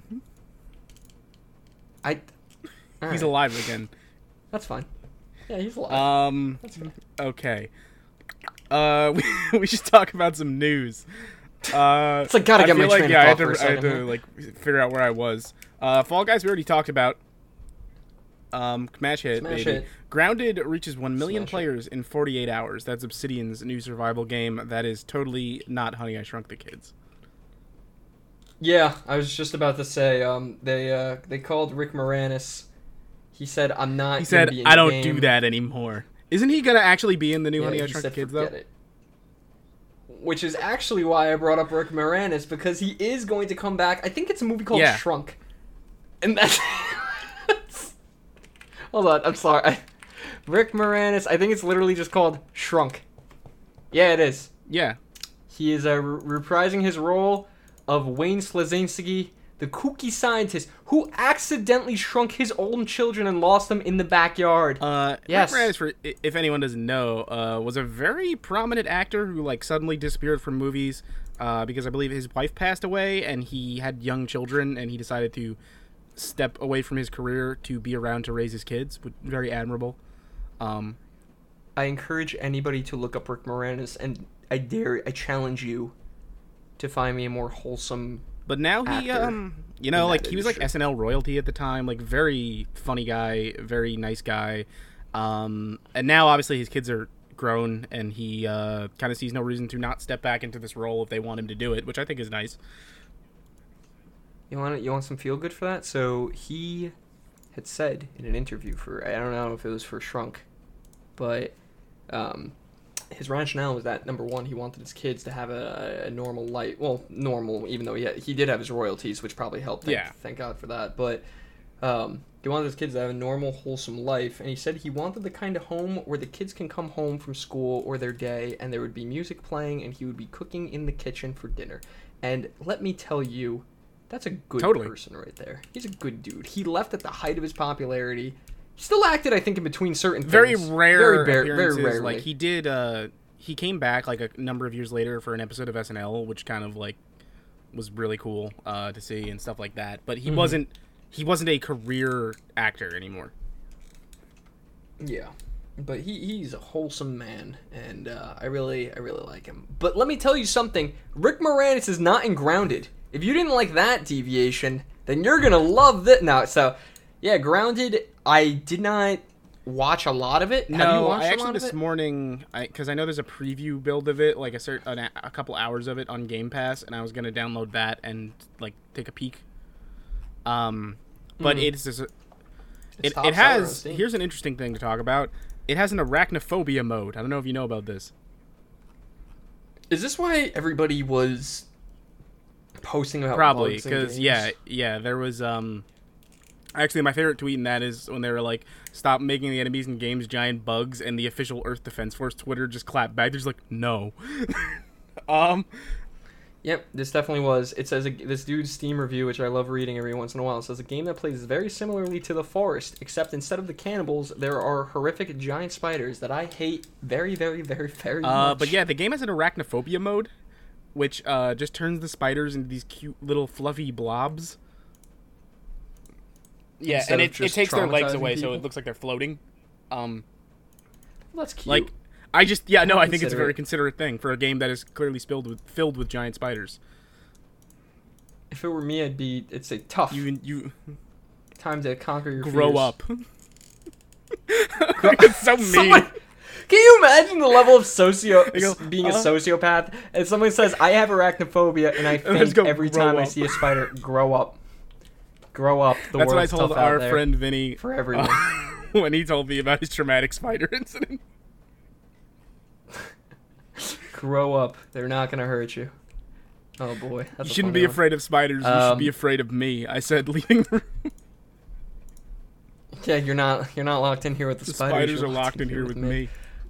Speaker 1: I. all
Speaker 2: He's
Speaker 1: right.
Speaker 2: alive again.
Speaker 1: That's fine. Yeah, he's alive.
Speaker 2: Um,
Speaker 1: That's fine.
Speaker 2: okay. Uh, we, we should talk about some news. Uh,
Speaker 1: It's like, gotta
Speaker 2: I
Speaker 1: get my
Speaker 2: feel like,
Speaker 1: train
Speaker 2: yeah, I
Speaker 1: of
Speaker 2: had
Speaker 1: thought
Speaker 2: to,
Speaker 1: for a
Speaker 2: I had
Speaker 1: second
Speaker 2: to
Speaker 1: here.
Speaker 2: like figure out where I was. Uh, Fall Guys we already talked about. Um, Smash hit,
Speaker 1: Smash
Speaker 2: baby.
Speaker 1: hit.
Speaker 2: Grounded reaches one million
Speaker 1: Smash it.
Speaker 2: players in forty-eight hours. That's Obsidian's new survival game. That is totally not Honey I Shrunk the Kids.
Speaker 1: Yeah, I was just about to say. Um, they uh, they called Rick Moranis. He said, "I'm not."
Speaker 2: He
Speaker 1: gonna
Speaker 2: said,
Speaker 1: be in
Speaker 2: "I
Speaker 1: the
Speaker 2: don't
Speaker 1: game."
Speaker 2: do that anymore." Isn't he gonna actually be in the new
Speaker 1: Yeah,
Speaker 2: Honey I
Speaker 1: he
Speaker 2: Shrunk the
Speaker 1: said,
Speaker 2: Kids
Speaker 1: "Forget
Speaker 2: though?
Speaker 1: it." Which is actually why I brought up Rick Moranis, because he is going to come back. I think it's a movie called
Speaker 2: Yeah.
Speaker 1: Shrunk, and that's. Hold on, I'm sorry. I... Rick Moranis. I think it's literally just called Shrunk. Yeah, it is.
Speaker 2: Yeah.
Speaker 1: He is uh, re- reprising his role of Wayne Slazinski, the kooky scientist who accidentally shrunk his own children and lost them in the backyard.
Speaker 2: Uh,
Speaker 1: Yes.
Speaker 2: Rick Moranis, for if anyone doesn't know, uh, was a very prominent actor who like suddenly disappeared from movies uh, because I believe his wife passed away and he had young children and he decided to step away from his career to be around to raise his kids. Which- Very admirable. Um,
Speaker 1: I encourage anybody to look up Rick Moranis, and I dare, I challenge you to find me a more wholesome.
Speaker 2: but now he,
Speaker 1: Actor
Speaker 2: um, you know,
Speaker 1: in
Speaker 2: like
Speaker 1: that
Speaker 2: he was like
Speaker 1: industry.
Speaker 2: S N L royalty at the time, like very funny guy, very nice guy. Um, and now obviously his kids are grown and he uh, kind of sees no reason to not step back into this role if they want him to do it, which I think is nice.
Speaker 1: You want you want some feel good for that? So he had said in an interview for, I don't know if it was for Shrunk, but um, his rationale was that, number one, he wanted his kids to have a, a normal life. Well, normal, even though he had, he did have his royalties, which probably helped. Thank,
Speaker 2: Yeah.
Speaker 1: thank God for that. But um, he wanted his kids to have a normal, wholesome life, and he said he wanted the kind of home where the kids can come home from school or their day, and there would be music playing, and he would be cooking in the kitchen for dinner. And let me tell you, that's a good
Speaker 2: Totally.
Speaker 1: person right there. He's a good dude. He left at the height of his popularity. He still acted, I think, in between certain
Speaker 2: Very
Speaker 1: things.
Speaker 2: rare
Speaker 1: very, bar-
Speaker 2: appearances.
Speaker 1: very rarely.
Speaker 2: Like he did, uh, he came back like a number of years later for an episode of S N L, which kind of like was really cool uh, to see and stuff like that. But he
Speaker 1: Mhm.
Speaker 2: wasn't, he wasn't a career actor anymore.
Speaker 1: Yeah, but he, he's a wholesome man, and uh, I really I really like him. But let me tell you something. Rick Moranis is not in Grounded. If you didn't like that deviation, then you're gonna love this. No, so yeah, Grounded. I did not watch a lot of it. Have you
Speaker 2: No,
Speaker 1: watched
Speaker 2: I
Speaker 1: a
Speaker 2: actually
Speaker 1: lot of
Speaker 2: this
Speaker 1: it?
Speaker 2: morning, because I, I know there's a preview build of it, like a certain a, a couple hours of it on Game Pass, and I was gonna download that and like take a peek. Um, but
Speaker 1: Mhm.
Speaker 2: it's just,
Speaker 1: It's
Speaker 2: it
Speaker 1: top
Speaker 2: it
Speaker 1: seller on
Speaker 2: has.
Speaker 1: Steam.
Speaker 2: Here's an interesting thing to talk about. It has an arachnophobia mode. I don't know if you know about this.
Speaker 1: Is this why everybody was posting about
Speaker 2: Probably
Speaker 1: bugs in
Speaker 2: because
Speaker 1: games?
Speaker 2: yeah, yeah, there was um. Actually, my favorite tweet in that is when they were like, "Stop making the enemies in games giant bugs," and the official Earth Defense Force Twitter just clapped back. They're just like, "No." um.
Speaker 1: Yep, this definitely was. It says a, this dude's Steam review, which I love reading every once in a while, says a game that plays very similarly to The Forest, except instead of the cannibals, there are horrific giant spiders that I hate very, very, very, very
Speaker 2: Uh,
Speaker 1: much.
Speaker 2: but yeah, the game has an arachnophobia mode, which uh just turns the spiders into these cute little fluffy blobs. Yeah,
Speaker 1: Instead
Speaker 2: and
Speaker 1: of
Speaker 2: it, it
Speaker 1: just
Speaker 2: takes their legs
Speaker 1: traumatizing
Speaker 2: away, so
Speaker 1: people?
Speaker 2: it looks like they're floating. Um,
Speaker 1: That's cute.
Speaker 2: like I just yeah no, I think it's a
Speaker 1: Considerate.
Speaker 2: very considerate thing for a game that is clearly filled with filled with giant spiders.
Speaker 1: If it were me, I'd be. It's a tough
Speaker 2: You you
Speaker 1: time to conquer your
Speaker 2: grow
Speaker 1: fears.
Speaker 2: up. It's so mean.
Speaker 1: Someone- Can you imagine the level of socio
Speaker 2: They go,
Speaker 1: being a
Speaker 2: uh,
Speaker 1: sociopath? And someone says, "I have arachnophobia," and I
Speaker 2: And I just
Speaker 1: think
Speaker 2: go,
Speaker 1: every
Speaker 2: "Grow
Speaker 1: time I
Speaker 2: up."
Speaker 1: see a spider, grow up, grow up. The
Speaker 2: That's what I
Speaker 1: world's
Speaker 2: told
Speaker 1: tough out
Speaker 2: our
Speaker 1: there
Speaker 2: friend Vinny
Speaker 1: for everyone.
Speaker 2: uh, when he told me about his traumatic spider incident.
Speaker 1: Grow up. They're not gonna hurt you. Oh boy, that's
Speaker 2: You
Speaker 1: a
Speaker 2: shouldn't
Speaker 1: funny
Speaker 2: be
Speaker 1: one.
Speaker 2: afraid of spiders. You
Speaker 1: Um,
Speaker 2: should be afraid of me. I said, leaving the room.
Speaker 1: Yeah, you're not. You're not locked in here with the,
Speaker 2: The
Speaker 1: spiders.
Speaker 2: spiders
Speaker 1: you're
Speaker 2: are locked in here with me.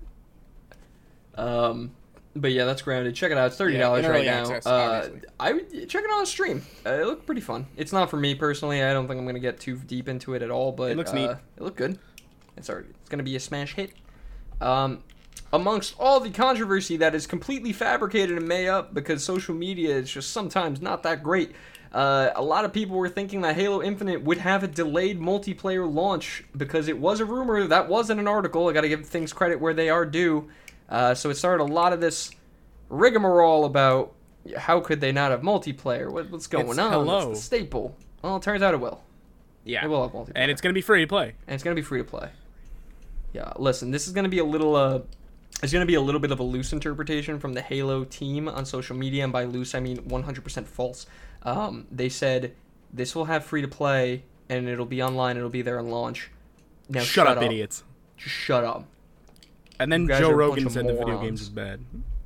Speaker 1: Um, but yeah, that's Grounded. Check it out. It's thirty
Speaker 2: Yeah,
Speaker 1: dollars
Speaker 2: in
Speaker 1: right
Speaker 2: early
Speaker 1: now.
Speaker 2: access,
Speaker 1: uh,
Speaker 2: obviously.
Speaker 1: I would check it out on stream. Uh, it looked pretty fun. It's not for me personally. I don't think I'm gonna get too deep into it at all. But
Speaker 2: It looks
Speaker 1: uh,
Speaker 2: neat.
Speaker 1: It looked good. It's already. It's gonna be a smash hit. Um, amongst all the controversy that is completely fabricated and made up because social media is just sometimes not that great. Uh, a lot of people were thinking that Halo Infinite would have a delayed multiplayer launch because it was a rumor. That wasn't an article. I got to give things credit where they are due. Uh, so it started a lot of this rigmarole about how could they not have multiplayer? What, what's going
Speaker 2: It's
Speaker 1: on?
Speaker 2: hello.
Speaker 1: It's the staple. Well, it turns out it will.
Speaker 2: Yeah.
Speaker 1: It will have multiplayer.
Speaker 2: And it's going to be free to play.
Speaker 1: And it's going to be free to play. Yeah, listen, this is going to be a little, uh, it's going to be a little bit of a loose interpretation from the Halo team on social media, and by loose, I mean one hundred percent false. Um, they said this will have free to play, and it'll be online, it'll be there on launch. Now
Speaker 2: shut, up, idiots.
Speaker 1: Just shut up.
Speaker 2: And then
Speaker 1: You guys
Speaker 2: Joe
Speaker 1: are a
Speaker 2: Rogan
Speaker 1: bunch of
Speaker 2: said the video
Speaker 1: morons.
Speaker 2: games is bad.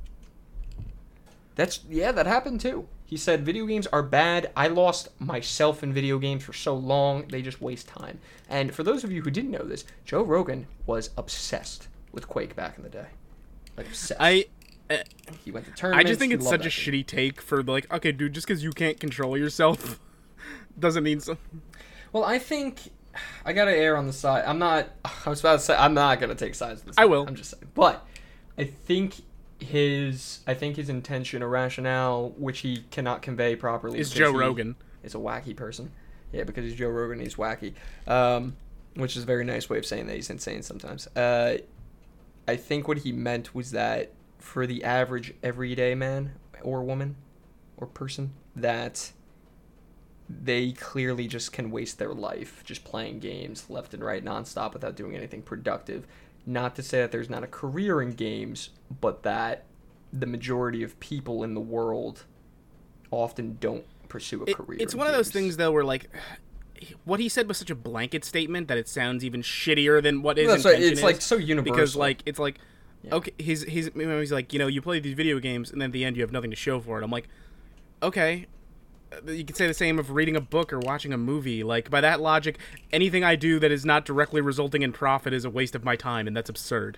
Speaker 1: That's, yeah, that happened too. He said video games are bad. I lost myself in video games for so long, they just waste time. And for those of you who didn't know this, Joe Rogan was obsessed with Quake back in the day. Like, obsessed.
Speaker 2: I uh,
Speaker 1: He went to
Speaker 2: I
Speaker 1: tournaments.
Speaker 2: just think
Speaker 1: he
Speaker 2: it's
Speaker 1: loved
Speaker 2: such a
Speaker 1: that game.
Speaker 2: shitty take for like, okay, dude, just because you can't control yourself doesn't mean so.
Speaker 1: Well, I think I gotta err on the side. I'm not. I was about to say I'm not gonna take sides. This
Speaker 2: I
Speaker 1: time.
Speaker 2: will.
Speaker 1: I'm just saying. But I think his I think his intention or rationale, which he cannot convey properly,
Speaker 2: Is
Speaker 1: because
Speaker 2: Joe
Speaker 1: he
Speaker 2: Rogan.
Speaker 1: is a wacky person. Yeah, because he's Joe Rogan, he's wacky. Um, which is a very nice way of saying that he's insane sometimes. Uh, I think what he meant was that for the average everyday man or woman or person, that they clearly just can waste their life just playing games left and right nonstop without doing anything productive. Not to say that there's not a career in games, but that the majority of people in the world often don't pursue a
Speaker 2: It-
Speaker 1: career.
Speaker 2: it's
Speaker 1: in
Speaker 2: one of those
Speaker 1: games.
Speaker 2: things though where like what he said was such a blanket statement that it sounds even shittier than what his
Speaker 1: That's right,
Speaker 2: intention
Speaker 1: it's
Speaker 2: is.
Speaker 1: like so universal.
Speaker 2: Because like it's like
Speaker 1: Yeah.
Speaker 2: okay, he's he's you know, he's like, you know, you play these video games and then at the end you have nothing to show for it. I'm like, okay, uh, you could say the same of reading a book or watching a movie. Like by that logic, anything I do that is not directly resulting in profit is a waste of my time, and that's absurd.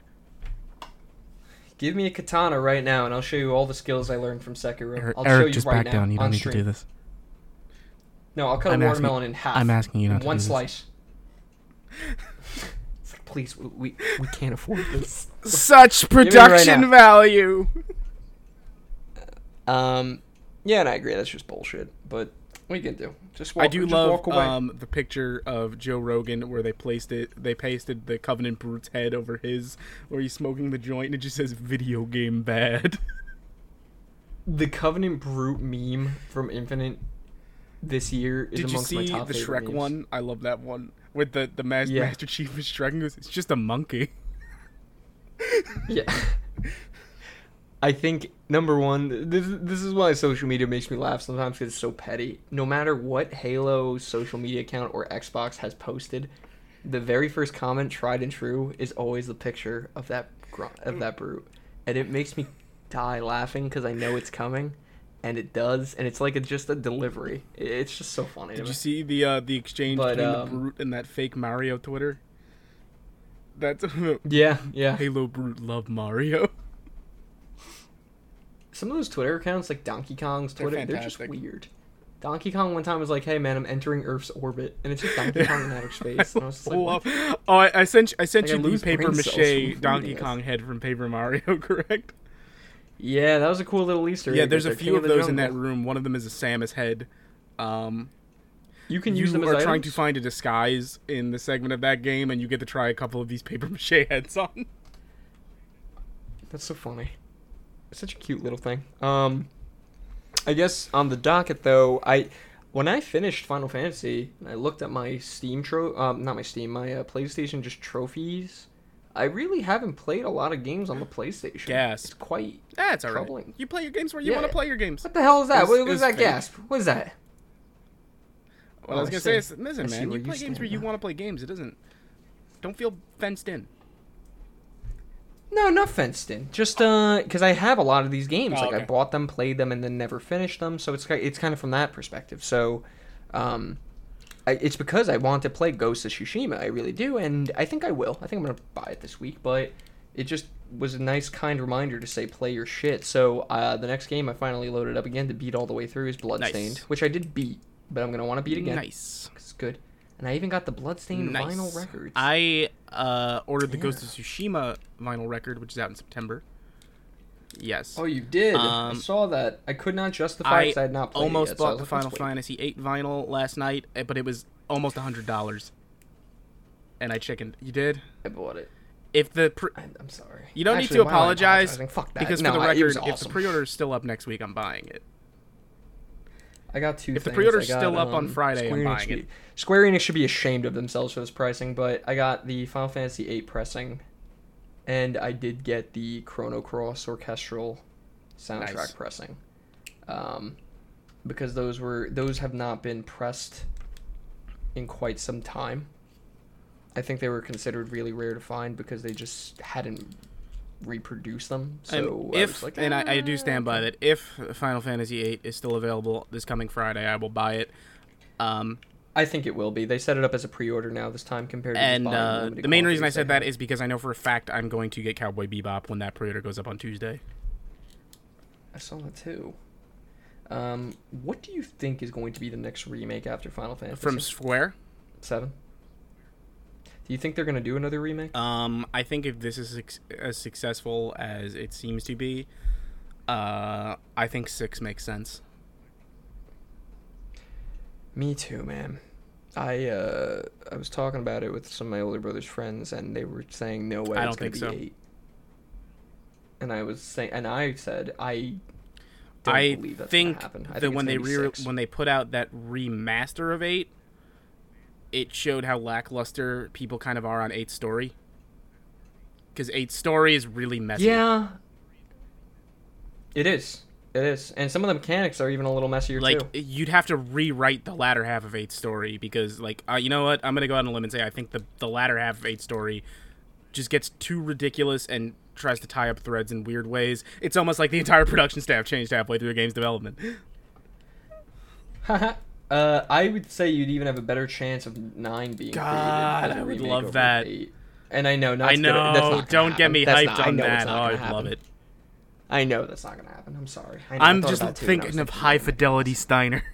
Speaker 1: Give me a katana right now, and I'll show you all the skills I learned from Sekiro.
Speaker 3: Eric,
Speaker 1: I'll show
Speaker 3: Eric
Speaker 1: you
Speaker 3: just
Speaker 1: right
Speaker 3: back
Speaker 1: now
Speaker 3: down. You
Speaker 1: on
Speaker 3: don't need
Speaker 1: stream.
Speaker 3: to do this.
Speaker 1: No, I'll cut
Speaker 3: I'm
Speaker 1: a
Speaker 3: asking-
Speaker 1: watermelon in half.
Speaker 3: I'm asking you not to
Speaker 1: one
Speaker 3: do this.
Speaker 1: slice. It's like, please, we, we we can't afford this.
Speaker 2: Such
Speaker 1: me right
Speaker 2: production
Speaker 1: now.
Speaker 2: value.
Speaker 1: Um, yeah, and I agree. That's just bullshit. But what are you gonna do? Just walk.
Speaker 2: I do
Speaker 1: just
Speaker 2: love
Speaker 1: walk away.
Speaker 2: um, the picture of Joe Rogan where they placed it. They pasted the Covenant Brute's head over his, where he's smoking the joint, and it just says "video game bad."
Speaker 1: The Covenant Brute meme from Infinite this year is
Speaker 2: Did you
Speaker 1: amongst my
Speaker 2: see
Speaker 1: top
Speaker 2: the
Speaker 1: favorite
Speaker 2: Shrek
Speaker 1: memes.
Speaker 2: one? I love that one with the the mas-
Speaker 1: Yeah.
Speaker 2: Master Chief is Shrek. And goes, it's just a monkey.
Speaker 1: Yeah. I think number one, this this is why social media makes me laugh sometimes because it's so petty. No matter what Halo social media account or Xbox has posted, the very first comment, tried and true, is always the picture of that gr- of that brute, and it makes me die laughing because I know it's coming, and it does, and it's like it's just a delivery. It's just so funny.
Speaker 2: Did you see the uh, the exchange
Speaker 1: But,
Speaker 2: between
Speaker 1: um,
Speaker 2: the brute and that fake Mario Twitter? That's
Speaker 1: Yeah, yeah.
Speaker 2: Halo Brute love Mario.
Speaker 1: Some of those Twitter accounts, like Donkey Kong's
Speaker 2: They're
Speaker 1: Twitter, they're, just
Speaker 2: fantastic.
Speaker 1: weird. Donkey Kong one time was like, "Hey man, I'm entering Earth's orbit," and it's just Donkey Kong in outer space. And I was just like,
Speaker 2: Love-
Speaker 1: what?
Speaker 2: oh, I, I sent I sent
Speaker 1: Like, I
Speaker 2: you the
Speaker 1: lose
Speaker 2: paper
Speaker 1: brain cells from
Speaker 2: mache
Speaker 1: reading
Speaker 2: Donkey
Speaker 1: this.
Speaker 2: Kong head from Paper Mario, correct?
Speaker 1: Yeah, that was a cool little Easter egg.
Speaker 2: Yeah, there's a
Speaker 1: right there.
Speaker 2: few
Speaker 1: King
Speaker 2: of
Speaker 1: the
Speaker 2: those in that
Speaker 1: Jungle.
Speaker 2: room. One of them is a Samus head. Um,
Speaker 1: You can
Speaker 2: you
Speaker 1: use them as
Speaker 2: are
Speaker 1: items?
Speaker 2: trying to find a disguise in the segment of that game, and you get to try a couple of these paper mache heads on.
Speaker 1: That's so funny. It's such a cute little thing. Um, I guess on the docket though, I when I finished Final Fantasy, and I looked at my Steam tro um not my Steam, my uh, PlayStation just trophies. I really haven't played a lot of games on the PlayStation.
Speaker 2: Gasp.
Speaker 1: It's quite
Speaker 2: That's alright.
Speaker 1: troubling.
Speaker 2: You play your games where you
Speaker 1: Yeah.
Speaker 2: want to play your games.
Speaker 1: What the hell is that?
Speaker 2: It's-
Speaker 1: what what
Speaker 2: it's
Speaker 1: was that
Speaker 2: fake.
Speaker 1: gasp? What is that?
Speaker 2: Well, I was
Speaker 1: Oh,
Speaker 2: gonna
Speaker 1: I
Speaker 2: say,
Speaker 1: see.
Speaker 2: is, listen,
Speaker 1: I see
Speaker 2: man,
Speaker 1: where
Speaker 2: you
Speaker 1: you
Speaker 2: play games where
Speaker 1: stand
Speaker 2: you
Speaker 1: now.
Speaker 2: want to play games. It doesn't. Don't feel fenced in.
Speaker 1: No, not fenced in. Just uh, because I have a lot of these games.
Speaker 2: Oh,
Speaker 1: like I
Speaker 2: okay.
Speaker 1: bought them, played them, and then never finished them. So it's ki- it's kind of from that perspective. So, um, I, it's because I want to play Ghost of Tsushima. I really do, and I think I will. I think I'm gonna buy it this week. But it just was a nice, kind remander to say play your shit. So uh, the next game I finally loaded up again to beat all the way through is Bloodstained,
Speaker 2: Nice.
Speaker 1: which I did beat, but I'm gonna want to beat again.
Speaker 2: Nice.
Speaker 1: 'Cause it's good. And I even got the Bloodstained
Speaker 2: Nice.
Speaker 1: vinyl records.
Speaker 2: I uh, ordered the
Speaker 1: Yeah.
Speaker 2: Ghost of Tsushima vinyl record, which is out in September. Yes.
Speaker 1: Oh, you did. I
Speaker 2: Um,
Speaker 1: saw that. I could not justify
Speaker 2: I
Speaker 1: because I had not played
Speaker 2: almost
Speaker 1: it yet, so I
Speaker 2: bought
Speaker 1: was
Speaker 2: the
Speaker 1: like,
Speaker 2: Final
Speaker 1: let's wait.
Speaker 2: Fantasy eight vinyl last night, eh, but it was almost a hundred dollars, and I chickened. You did?
Speaker 1: I bought it.
Speaker 2: If the pre-
Speaker 1: I'm, I'm sorry.
Speaker 2: you don't
Speaker 1: Actually,
Speaker 2: need to
Speaker 1: why am I
Speaker 2: apologize
Speaker 1: apologizing? Fuck that.
Speaker 2: because
Speaker 1: no,
Speaker 2: for the
Speaker 1: I- it
Speaker 2: record,
Speaker 1: was
Speaker 2: if the
Speaker 1: awesome.
Speaker 2: pre-order is still up next week, I'm buying it.
Speaker 1: I got two.
Speaker 2: if the
Speaker 1: things.
Speaker 2: pre-order's
Speaker 1: I got,
Speaker 2: still up on
Speaker 1: um,
Speaker 2: Friday,
Speaker 1: Square
Speaker 2: I'm
Speaker 1: Enix
Speaker 2: buying
Speaker 1: should
Speaker 2: it.
Speaker 1: be- Square Enix should be ashamed of themselves for this pricing, but I got the Final Fantasy eight pressing, and I did get the Chrono Cross orchestral soundtrack
Speaker 2: Nice.
Speaker 1: pressing, um, because those were those have not been pressed in quite some time. I think they were considered really rare to find because they just hadn't reproduced them. So
Speaker 2: And
Speaker 1: I
Speaker 2: if
Speaker 1: was like,
Speaker 2: and I, I do
Speaker 1: "Ah,
Speaker 2: stand by
Speaker 1: okay."
Speaker 2: that. If Final Fantasy eight is still available this coming Friday, I will buy it. Um,
Speaker 1: I think it will be. They set it up as a pre-order now this time compared to just
Speaker 2: and
Speaker 1: buying
Speaker 2: uh,
Speaker 1: limited
Speaker 2: the main
Speaker 1: quantities
Speaker 2: reason I
Speaker 1: they
Speaker 2: said that
Speaker 1: have.
Speaker 2: is because I know for a fact I'm going to get Cowboy Bebop when that pre-order goes up on Tuesday.
Speaker 1: I saw that too. Um, what do you think is going to be the next remake after Final Fantasy?
Speaker 2: From Square,
Speaker 1: seven. Do you think they're gonna do another remake?
Speaker 2: um, I think if this is suc- as successful as it seems to be, uh, I think six makes sense.
Speaker 1: Me too, man. I uh, I was talking about it with some of my older brother's friends, and they were saying no way
Speaker 2: I
Speaker 1: it's
Speaker 2: don't
Speaker 1: gonna
Speaker 2: think
Speaker 1: be
Speaker 2: so.
Speaker 1: eight. And I was saying, and I said I don't
Speaker 2: I
Speaker 1: believe that's
Speaker 2: think
Speaker 1: gonna happen. I
Speaker 2: that
Speaker 1: think
Speaker 2: when
Speaker 1: it's
Speaker 2: they
Speaker 1: gonna be
Speaker 2: re-
Speaker 1: six.
Speaker 2: when they put out that remaster of eight, it showed how lackluster people kind of are on eight's story. Because eight's story is really messy.
Speaker 1: Yeah. It is. It is. And some of the mechanics are even a little messier
Speaker 2: Like
Speaker 1: too.
Speaker 2: you'd have to rewrite the latter half of eight's story because, like, uh, you know what? I'm gonna go out on a limb and say I think the the latter half of eight's story just gets too ridiculous and tries to tie up threads in weird ways. It's almost like the entire production staff changed halfway through the game's development.
Speaker 1: uh, I would say you'd even have a better chance of nine being
Speaker 2: God,
Speaker 1: created as a
Speaker 2: I would
Speaker 1: remake
Speaker 2: love
Speaker 1: over
Speaker 2: that.
Speaker 1: eight. And I know, not
Speaker 2: I know.
Speaker 1: Gonna, that's not gonna
Speaker 2: Don't get
Speaker 1: happen.
Speaker 2: me
Speaker 1: That's
Speaker 2: hyped
Speaker 1: not- I
Speaker 2: on
Speaker 1: know it's
Speaker 2: that.
Speaker 1: not
Speaker 2: Oh,
Speaker 1: gonna
Speaker 2: I'd love
Speaker 1: happen.
Speaker 2: it.
Speaker 1: I know that's not gonna happen. I'm sorry. I know, I
Speaker 2: I'm
Speaker 1: thought
Speaker 2: just
Speaker 1: about it too when I was
Speaker 2: thinking of
Speaker 1: thinking
Speaker 2: high
Speaker 1: about it.
Speaker 2: fidelity Steiner.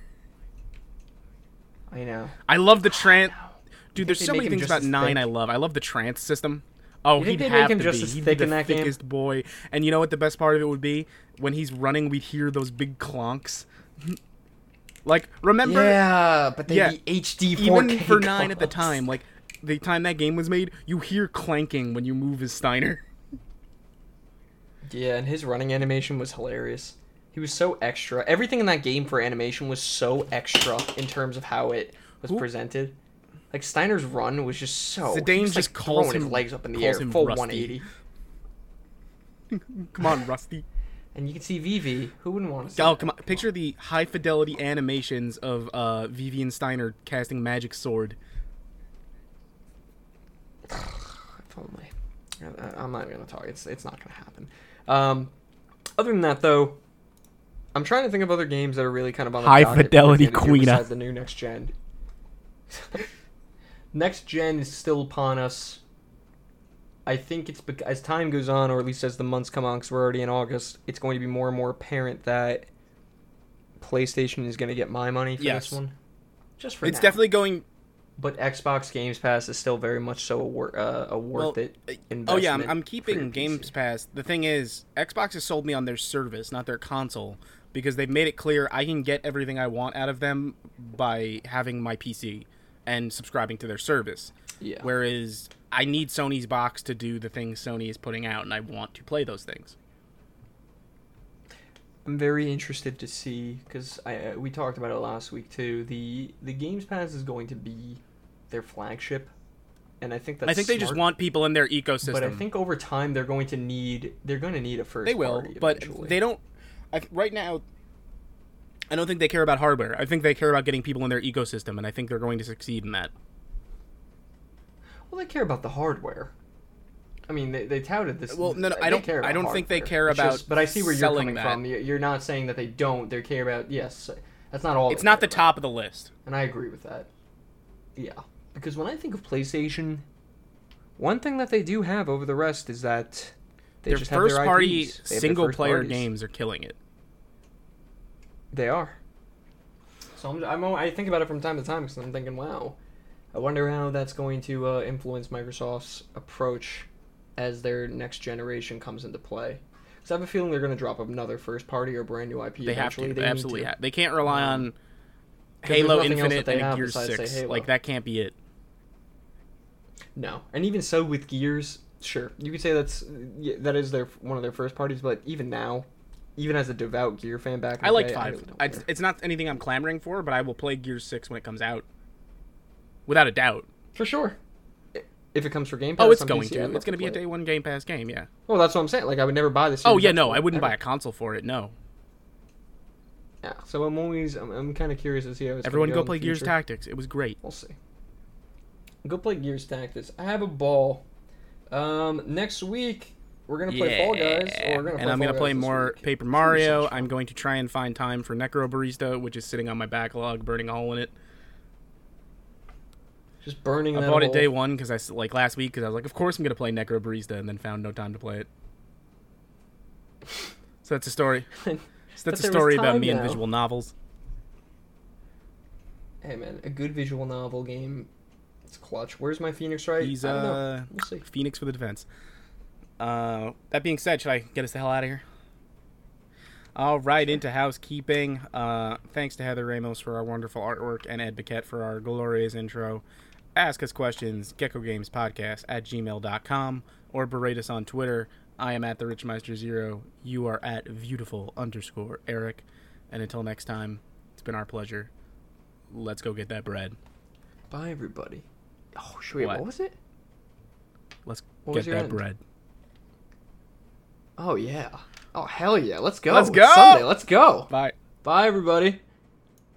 Speaker 1: I know.
Speaker 2: I love the trance. Dude,
Speaker 1: think
Speaker 2: there's
Speaker 1: they
Speaker 2: so
Speaker 1: make
Speaker 2: many
Speaker 1: him
Speaker 2: things
Speaker 1: just
Speaker 2: about
Speaker 1: as
Speaker 2: nine
Speaker 1: thick?
Speaker 2: I love. I love the trance system. Oh,
Speaker 1: You
Speaker 2: he'd
Speaker 1: think they make
Speaker 2: have
Speaker 1: him
Speaker 2: to
Speaker 1: just
Speaker 2: be.
Speaker 1: as
Speaker 2: He'd
Speaker 1: thick
Speaker 2: be
Speaker 1: in
Speaker 2: the
Speaker 1: that game?
Speaker 2: thickest boy. And you know what the best part of it would be? When he's running, we'd hear those big clonks. Like, remember?
Speaker 1: Yeah, but they
Speaker 2: Yeah.
Speaker 1: be H D four K
Speaker 2: Even for nine at the
Speaker 1: clocks.
Speaker 2: time, like, the time that game was made, you hear clanking when you move as Steiner.
Speaker 1: Yeah, and his running animation was hilarious. He was so extra. Everything in that game for animation was so extra in terms of how it was
Speaker 2: Who-
Speaker 1: presented. Like Steiner's run was just so.
Speaker 2: Zidane
Speaker 1: he was,
Speaker 2: just
Speaker 1: like,
Speaker 2: calls
Speaker 1: throwing his
Speaker 2: him-
Speaker 1: legs up in the
Speaker 2: calls
Speaker 1: air,
Speaker 2: him
Speaker 1: full
Speaker 2: Rusty.
Speaker 1: one eighty.
Speaker 2: Come on, Rusty.
Speaker 1: And you can see Vivi. Who wouldn't want to see?
Speaker 2: Oh,
Speaker 1: that?
Speaker 2: come on. Picture the high fidelity animations of uh, Vivian Steiner casting Magic Sword.
Speaker 1: If only. I, I'm not even gonna talk. It's it's not gonna happen. Um, other than that, though, I'm trying to think of other games that are really kind of on the
Speaker 3: High
Speaker 1: docket
Speaker 3: Fidelity
Speaker 1: towards the end of the year
Speaker 3: Queen.
Speaker 1: besides the new next gen. Next gen is still upon us. I think it's bec- as time goes on, or at least as the months come on, because we're already in August, it's going to be more and more apparent that PlayStation is going to get my money for
Speaker 2: Yes.
Speaker 1: this one. Just for
Speaker 2: It's
Speaker 1: now.
Speaker 2: definitely going.
Speaker 1: But Xbox Games Pass is still very much so a, wor- uh, a worth
Speaker 2: Well,
Speaker 1: it
Speaker 2: uh,
Speaker 1: investment.
Speaker 2: Oh yeah, I'm, I'm
Speaker 1: for your
Speaker 2: keeping
Speaker 1: P C.
Speaker 2: Games Pass. The thing is, Xbox has sold me on their service, not their console, because they've made it clear I can get everything I want out of them by having my P C and subscribing to their service.
Speaker 1: Yeah.
Speaker 2: Whereas I need Sony's box to do the things Sony is putting out, and I want to play those things.
Speaker 1: I'm very interested to see, because I uh, we talked about it last week too. The the Games Pass is going to be their flagship, and I think that's
Speaker 2: I think they just
Speaker 1: smart.
Speaker 2: want people in their ecosystem.
Speaker 1: But I think over time they're going to need they're going to need a first.
Speaker 2: they will,
Speaker 1: party
Speaker 2: but
Speaker 1: eventually.
Speaker 2: they don't. I, right now, I don't think they care about hardware. I think they care about getting people in their ecosystem, and I think they're going to succeed in that.
Speaker 1: Well, they care about the hardware. I mean, they, they touted this.
Speaker 2: Well, no, no,
Speaker 1: they
Speaker 2: I don't-
Speaker 1: care
Speaker 2: I
Speaker 1: about
Speaker 2: don't think they
Speaker 1: hardware.
Speaker 2: care
Speaker 1: It's
Speaker 2: about
Speaker 1: just- but I see where you're
Speaker 2: selling
Speaker 1: coming
Speaker 2: that.
Speaker 1: from. You- You're not saying that they don't. They care about yes. That's not all.
Speaker 2: It's
Speaker 1: they
Speaker 2: not
Speaker 1: care
Speaker 2: the
Speaker 1: about.
Speaker 2: top of the list.
Speaker 1: And I agree with that. Yeah. Because when I think of PlayStation, one thing that they do have over the rest is that they
Speaker 2: Their
Speaker 1: just have
Speaker 2: first
Speaker 1: their
Speaker 2: party
Speaker 1: I Ps. They have their
Speaker 2: single
Speaker 1: first
Speaker 2: player
Speaker 1: parties.
Speaker 2: games are killing it.
Speaker 1: They are. So I'm, I'm, I think about it from time to time because I'm thinking, wow, I wonder how that's going to uh, influence Microsoft's approach as their next generation comes into play. Because I have a feeling they're going to drop another first party or brand new I P
Speaker 2: They have
Speaker 1: eventually.
Speaker 2: to.
Speaker 1: They
Speaker 2: They
Speaker 1: need
Speaker 2: absolutely
Speaker 1: to.
Speaker 2: have. They can't rely
Speaker 1: Um,
Speaker 2: on
Speaker 1: 'cause there's
Speaker 2: Halo
Speaker 1: nothing else
Speaker 2: Infinite
Speaker 1: that they
Speaker 2: and
Speaker 1: have
Speaker 2: Gears
Speaker 1: besides, say,
Speaker 2: six.
Speaker 1: Halo.
Speaker 2: Like, that can't be it.
Speaker 1: No, and even so with Gears, sure, you could say that's yeah, that is their one of their first parties. But even now, even as a devout Gear fan back in
Speaker 2: I
Speaker 1: the
Speaker 2: like
Speaker 1: day, I
Speaker 2: five.
Speaker 1: really don't
Speaker 2: It's,
Speaker 1: care.
Speaker 2: it's not anything I'm clamoring for, but I will play Gears six when it comes out. Without a doubt.
Speaker 1: For sure. I- If it comes for Game Pass,
Speaker 2: Oh, it's
Speaker 1: on
Speaker 2: going
Speaker 1: P C, I'd
Speaker 2: to.
Speaker 1: love
Speaker 2: It's going to be a
Speaker 1: play it.
Speaker 2: day one Game Pass game, yeah.
Speaker 1: Well, that's what I'm saying. Like, I would never buy this.
Speaker 2: Oh, yeah, no, I wouldn't buy a console for it, no.
Speaker 1: Yeah, so I'm always, I'm, I'm kind of curious to see how it's
Speaker 2: Everyone
Speaker 1: gonna
Speaker 2: go
Speaker 1: in
Speaker 2: play
Speaker 1: the
Speaker 2: Gears
Speaker 1: future.
Speaker 2: Tactics. It was great.
Speaker 1: We'll see. Go play Gears Tactics. I have a ball. Um, next week we're gonna play Fall Guys, or we're gonna play
Speaker 2: and I'm
Speaker 1: Fall
Speaker 2: going to play
Speaker 1: Guys this
Speaker 2: more
Speaker 1: week.
Speaker 2: Paper
Speaker 1: It's gonna be so
Speaker 2: Mario.
Speaker 1: much
Speaker 2: I'm
Speaker 1: fun.
Speaker 2: going to try and find time for Necro Barista, which is sitting on my backlog, burning a hole in it.
Speaker 1: Just burning.
Speaker 2: I
Speaker 1: that
Speaker 2: bought it
Speaker 1: hole.
Speaker 2: day one because I s- like last week because I was like, of course I'm gonna play Necro Barista, and then found no time to play it. So that's a story. So
Speaker 1: But
Speaker 2: that's a
Speaker 1: there was
Speaker 2: story about
Speaker 1: time
Speaker 2: me and
Speaker 1: now.
Speaker 2: visual novels.
Speaker 1: Hey man, a good visual novel game. It's clutch. Where's my Phoenix Wright?
Speaker 2: He's
Speaker 1: I don't know.
Speaker 2: uh
Speaker 1: We'll see.
Speaker 2: Phoenix for the defense. Uh, that being said, should I get us the hell out of here? All right, into housekeeping. Uh, thanks to Heather Ramos for our wonderful artwork and Ed Biquette for our glorious intro. Ask us questions, geckogamespodcast at gmail dot com, or berate us on Twitter. I am at the Richmeister Zero. You are at beautiful underscore Eric. And until next time, it's been our pleasure. Let's go get that bread.
Speaker 1: Bye everybody. Oh, should we, what?
Speaker 2: What?
Speaker 1: was it?
Speaker 2: Let's
Speaker 1: What was
Speaker 2: get
Speaker 1: your
Speaker 2: that
Speaker 1: end?
Speaker 2: bread.
Speaker 1: Oh yeah. Oh hell yeah. Let's go.
Speaker 2: Let's
Speaker 1: It's
Speaker 2: go!
Speaker 1: Sunday. Let's go.
Speaker 2: Bye.
Speaker 1: Bye everybody.